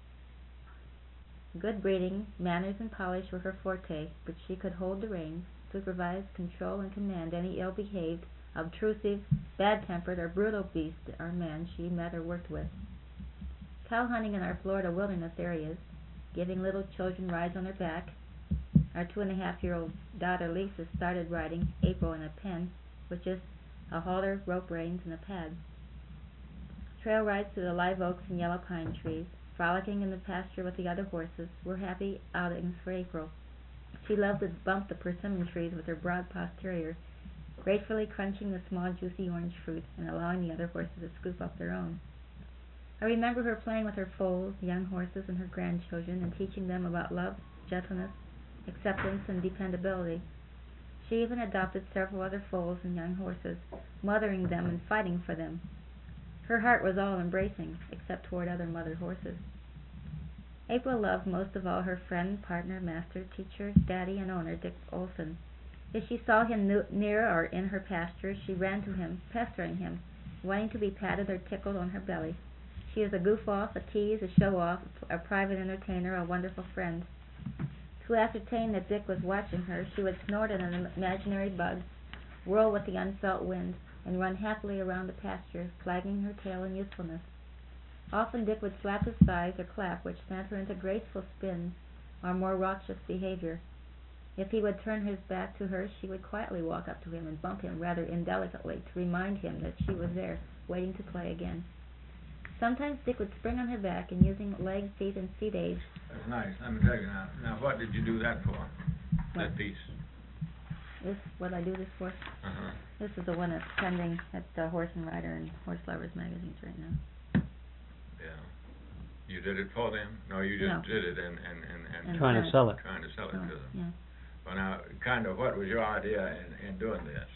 Good breeding, manners, and polish were her forte, but she could hold the reins, supervise, control, and command any ill-behaved, obtrusive, bad-tempered, or brutal beast or man she met or worked with. Cow hunting in our Florida wilderness areas, giving little children rides on their back. Our 2.5-year-old daughter Lisa started riding April in a pen, with just a halter, rope reins, and a pad. Trail rides through the live oaks and yellow pine trees, frolicking in the pasture with the other horses, were happy outings for April. She loved to bump the persimmon trees with her broad posterior, gratefully crunching the small juicy orange fruit and allowing the other horses to scoop up their own. I remember her playing with her foals, young horses, and her grandchildren, and teaching them about love, gentleness, acceptance, and dependability. She even adopted several other foals and young horses, mothering them and fighting for them. Her heart was all embracing, except toward other mother horses. April loved most of all her friend, partner, master, teacher, daddy, and owner, Dick Olson. If she saw him near or in her pasture, she ran to him, pestering him, wanting to be patted or tickled on her belly. She is a goof-off, a tease, a show-off, a private entertainer, a wonderful friend. To ascertain that Dick was watching her, she would snort at an imaginary bug, whirl with the unfelt wind, and run happily around the pasture, flagging her tail in usefulness. Often Dick would slap his thighs or clap, which sent her into graceful spins or more raucous behavior. If he would turn his back to her, she would quietly walk up to him and bump him rather indelicately to remind him that she was there, waiting to play again. Sometimes Dick would spring on her back, and using legs, feet, and seat aids. That's nice. Let me tell you now. Now, what did you do that for? That piece. This what I do this for? Uh-huh. This is the one that's pending at the Horse and Rider and Horse Lovers magazines right now. Yeah. You did it for them? No, you just did it and trying to sell it. Trying to sell it to them. Yeah. Well, now, kind of, what was your idea in doing this?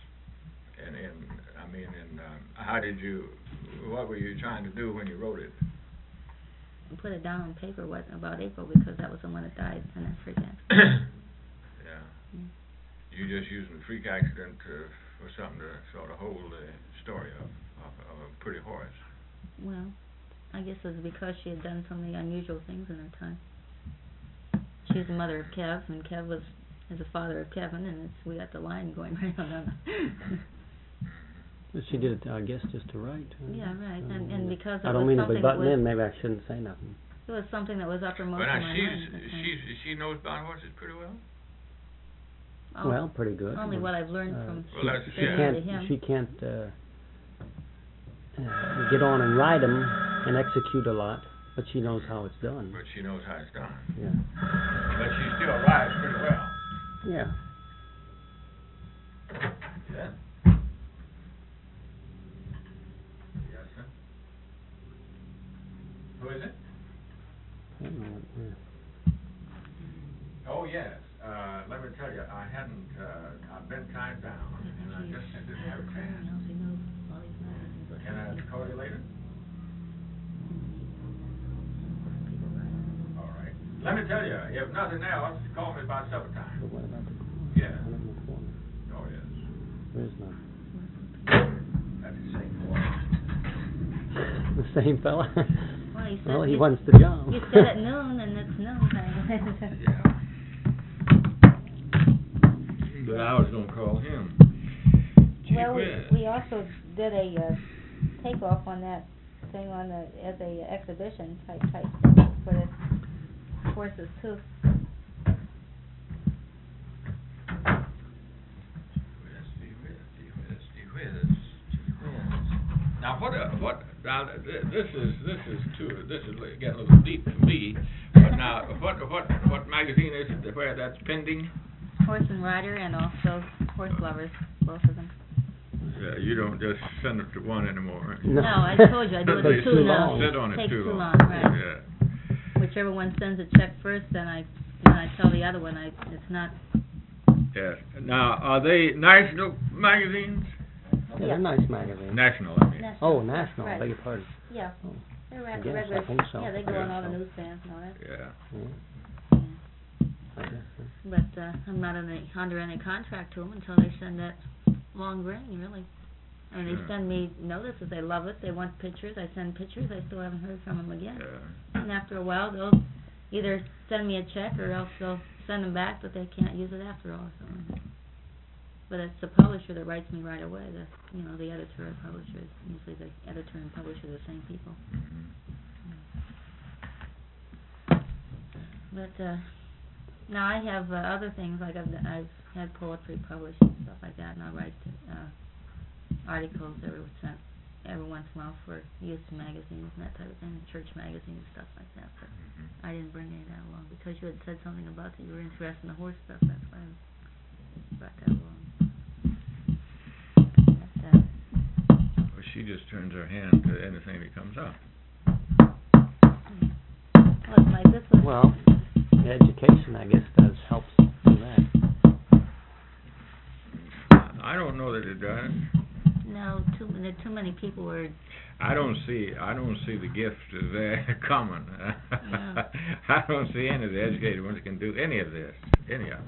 How did you? What were you trying to do when you wrote it? I put it down on paper about April because that was the one that died in that freak accident. Yeah. Mm. You just using the freak accident for something to sort of hold the story of a pretty horse. Well, I guess it was because she had done so many unusual things in her time. She's the mother of Kev, and Kev is the father of Kevin, and we got the line going right on. She did it, I guess, just to write. Yeah, right. And because it I don't was mean to something be butting that was, in. Maybe I shouldn't say nothing. it was something that was uppermost But in now my mind. she knows about horses pretty well. Oh, Well, pretty good. only what I've learned from Well, that's- She yeah. can't. to him. She can't get on and ride them and execute a lot, but she knows how it's done. But she knows how it's done. Yeah. But she still rides pretty well. Yeah. Yeah. Yes, sir. Who is it? I don't know what, Oh, yes. Let me tell you, I hadn't, I've been tied down, and I just didn't have a chance. Can I call you later? All right. Let me tell you, if nothing else, call me about supper time. But what about the corner? Yeah. One in the corner. Oh, yes. There is none. That's the same boy. The same fella? Well, he said Well, he you- wants the job. You said at noon, and it's noon time. Yeah. But I was gonna call him. Gee Well, whiz. we also did a takeoff on that thing as a exhibition type thing for the horses too. Gee whiz. Now now this is getting a little deep for me. But now what magazine is it where that's pending? horse and rider, and also horse lovers, both of them. Yeah, you don't just send it to one anymore. No, I told you I do it They to two now. sit on it Takes too too long. long, right? Yeah. Whichever one sends a check first, then I tell the other one it's not. Yeah. Now, are they national magazines? They're nice magazines. National, I mean. National. Oh, national. Right. Beg your pardon. Yeah. Oh. They're I guess, regular. I think so. Yeah, they go on Yeah. all the newsstands and all that. Yeah. Yeah. I guess so. But I'm not under any contract to them until they send that long ring, really. And they Sure. send me notices. They love it. They want pictures. I send pictures. I still haven't heard from them again. Yeah. And after a while, they'll either send me a check or else they'll send them back, but they can't use it after all. So. But it's the publisher that writes me right away. The editor and publisher. Usually the editor and publisher are the same people. Mm-hmm. But now I have other things, like I've had poetry published and stuff like that, and I write articles every once in a while for use in magazines and that type of thing, church magazines and stuff like that. But I didn't bring any of that along because you had said something about that you were interested in the horse stuff. That's why I brought that along. Well, she just turns her hand to anything that comes up. Well, education, I guess, helps do that. I don't know that it does. No, too many people are. I don't see the gift as there common. No. I don't see any of the educated ones can do any of this, any of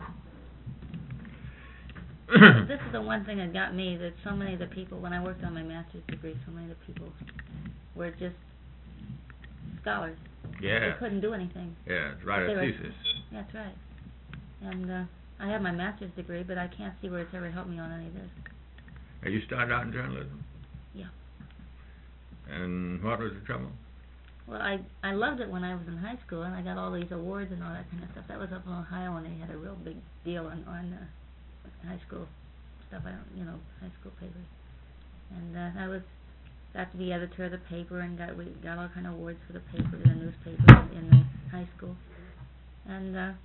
it. This is the one thing that got me, that so many of the people, when I worked on my master's degree, so many of the people were just scholars. Yeah. They couldn't do anything. Yeah, write a thesis. That's right. And I have my master's degree, but I can't see where it's ever helped me on any of this. Now, you started out in journalism? Yeah. And what was the trouble? Well, I loved it when I was in high school, and I got all these awards and all that kind of stuff. That was up in Ohio, and they had a real big deal on high school stuff. High school papers. And I got to be editor of the paper, and we got all kind of awards for the paper, the newspaper in the high school. And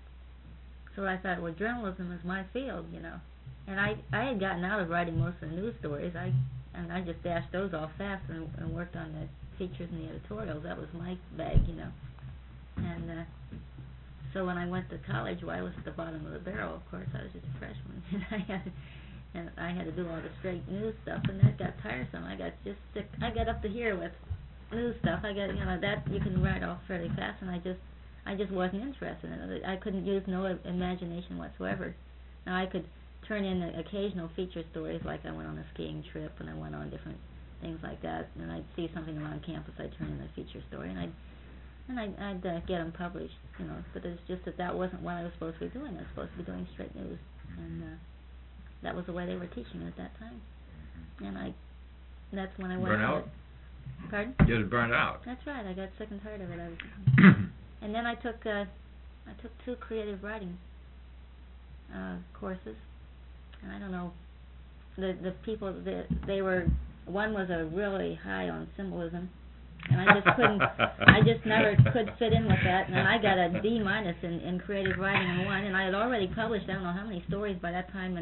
so I thought, well, journalism is my field, And I had gotten out of writing most of the news stories. I just dashed those off fast and worked on the features and the editorials. That was my bag, And so when I went to college, I was at the bottom of the barrel. Of course, I was just a freshman, and I had to do all the straight news stuff, and that got tiresome. I got just sick. I got up to here with news stuff. I got that you can write off fairly fast, and I just wasn't interested in it. I couldn't use no imagination whatsoever. Now I could turn in occasional feature stories, like I went on a skiing trip and I went on different things like that, and I'd see something around campus, I'd turn in a feature story, and I'd get them published, but it's just that wasn't what I was supposed to be doing. I was supposed to be doing straight news, and that was the way they were teaching it at that time, and that's when I went burn out? Pardon? Just burned out. That's right, I got sick and tired of it. And then I took 2 creative writing courses. And I don't know, the people, they were, one was a really high on symbolism, and I just never could fit in with that, and then I got a D- in creative writing in one, and I had already published I don't know how many stories by that time,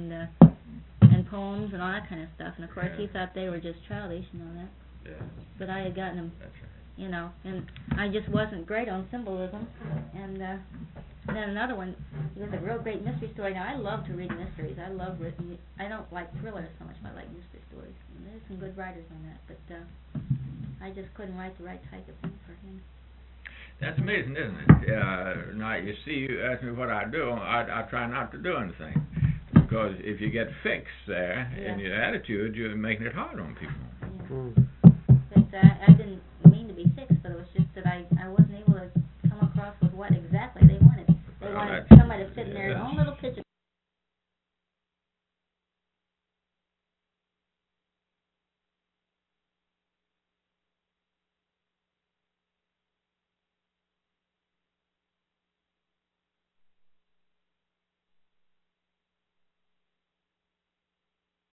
and poems and all that kind of stuff, and of course he thought they were just childish, that. Yeah. But I had gotten them, That's right. and I just wasn't great on symbolism, and then another one, it was a real great mystery story. Now, I love to read mysteries. I don't like thrillers so much, but I like mystery stories. And there's some good writers on that, but I just couldn't write the right type of thing for him. That's amazing, isn't it? Now, you see, you ask me what I do. I try not to do anything. Because if you get fixed there in your attitude, you're making it hard on people. Yeah. But I didn't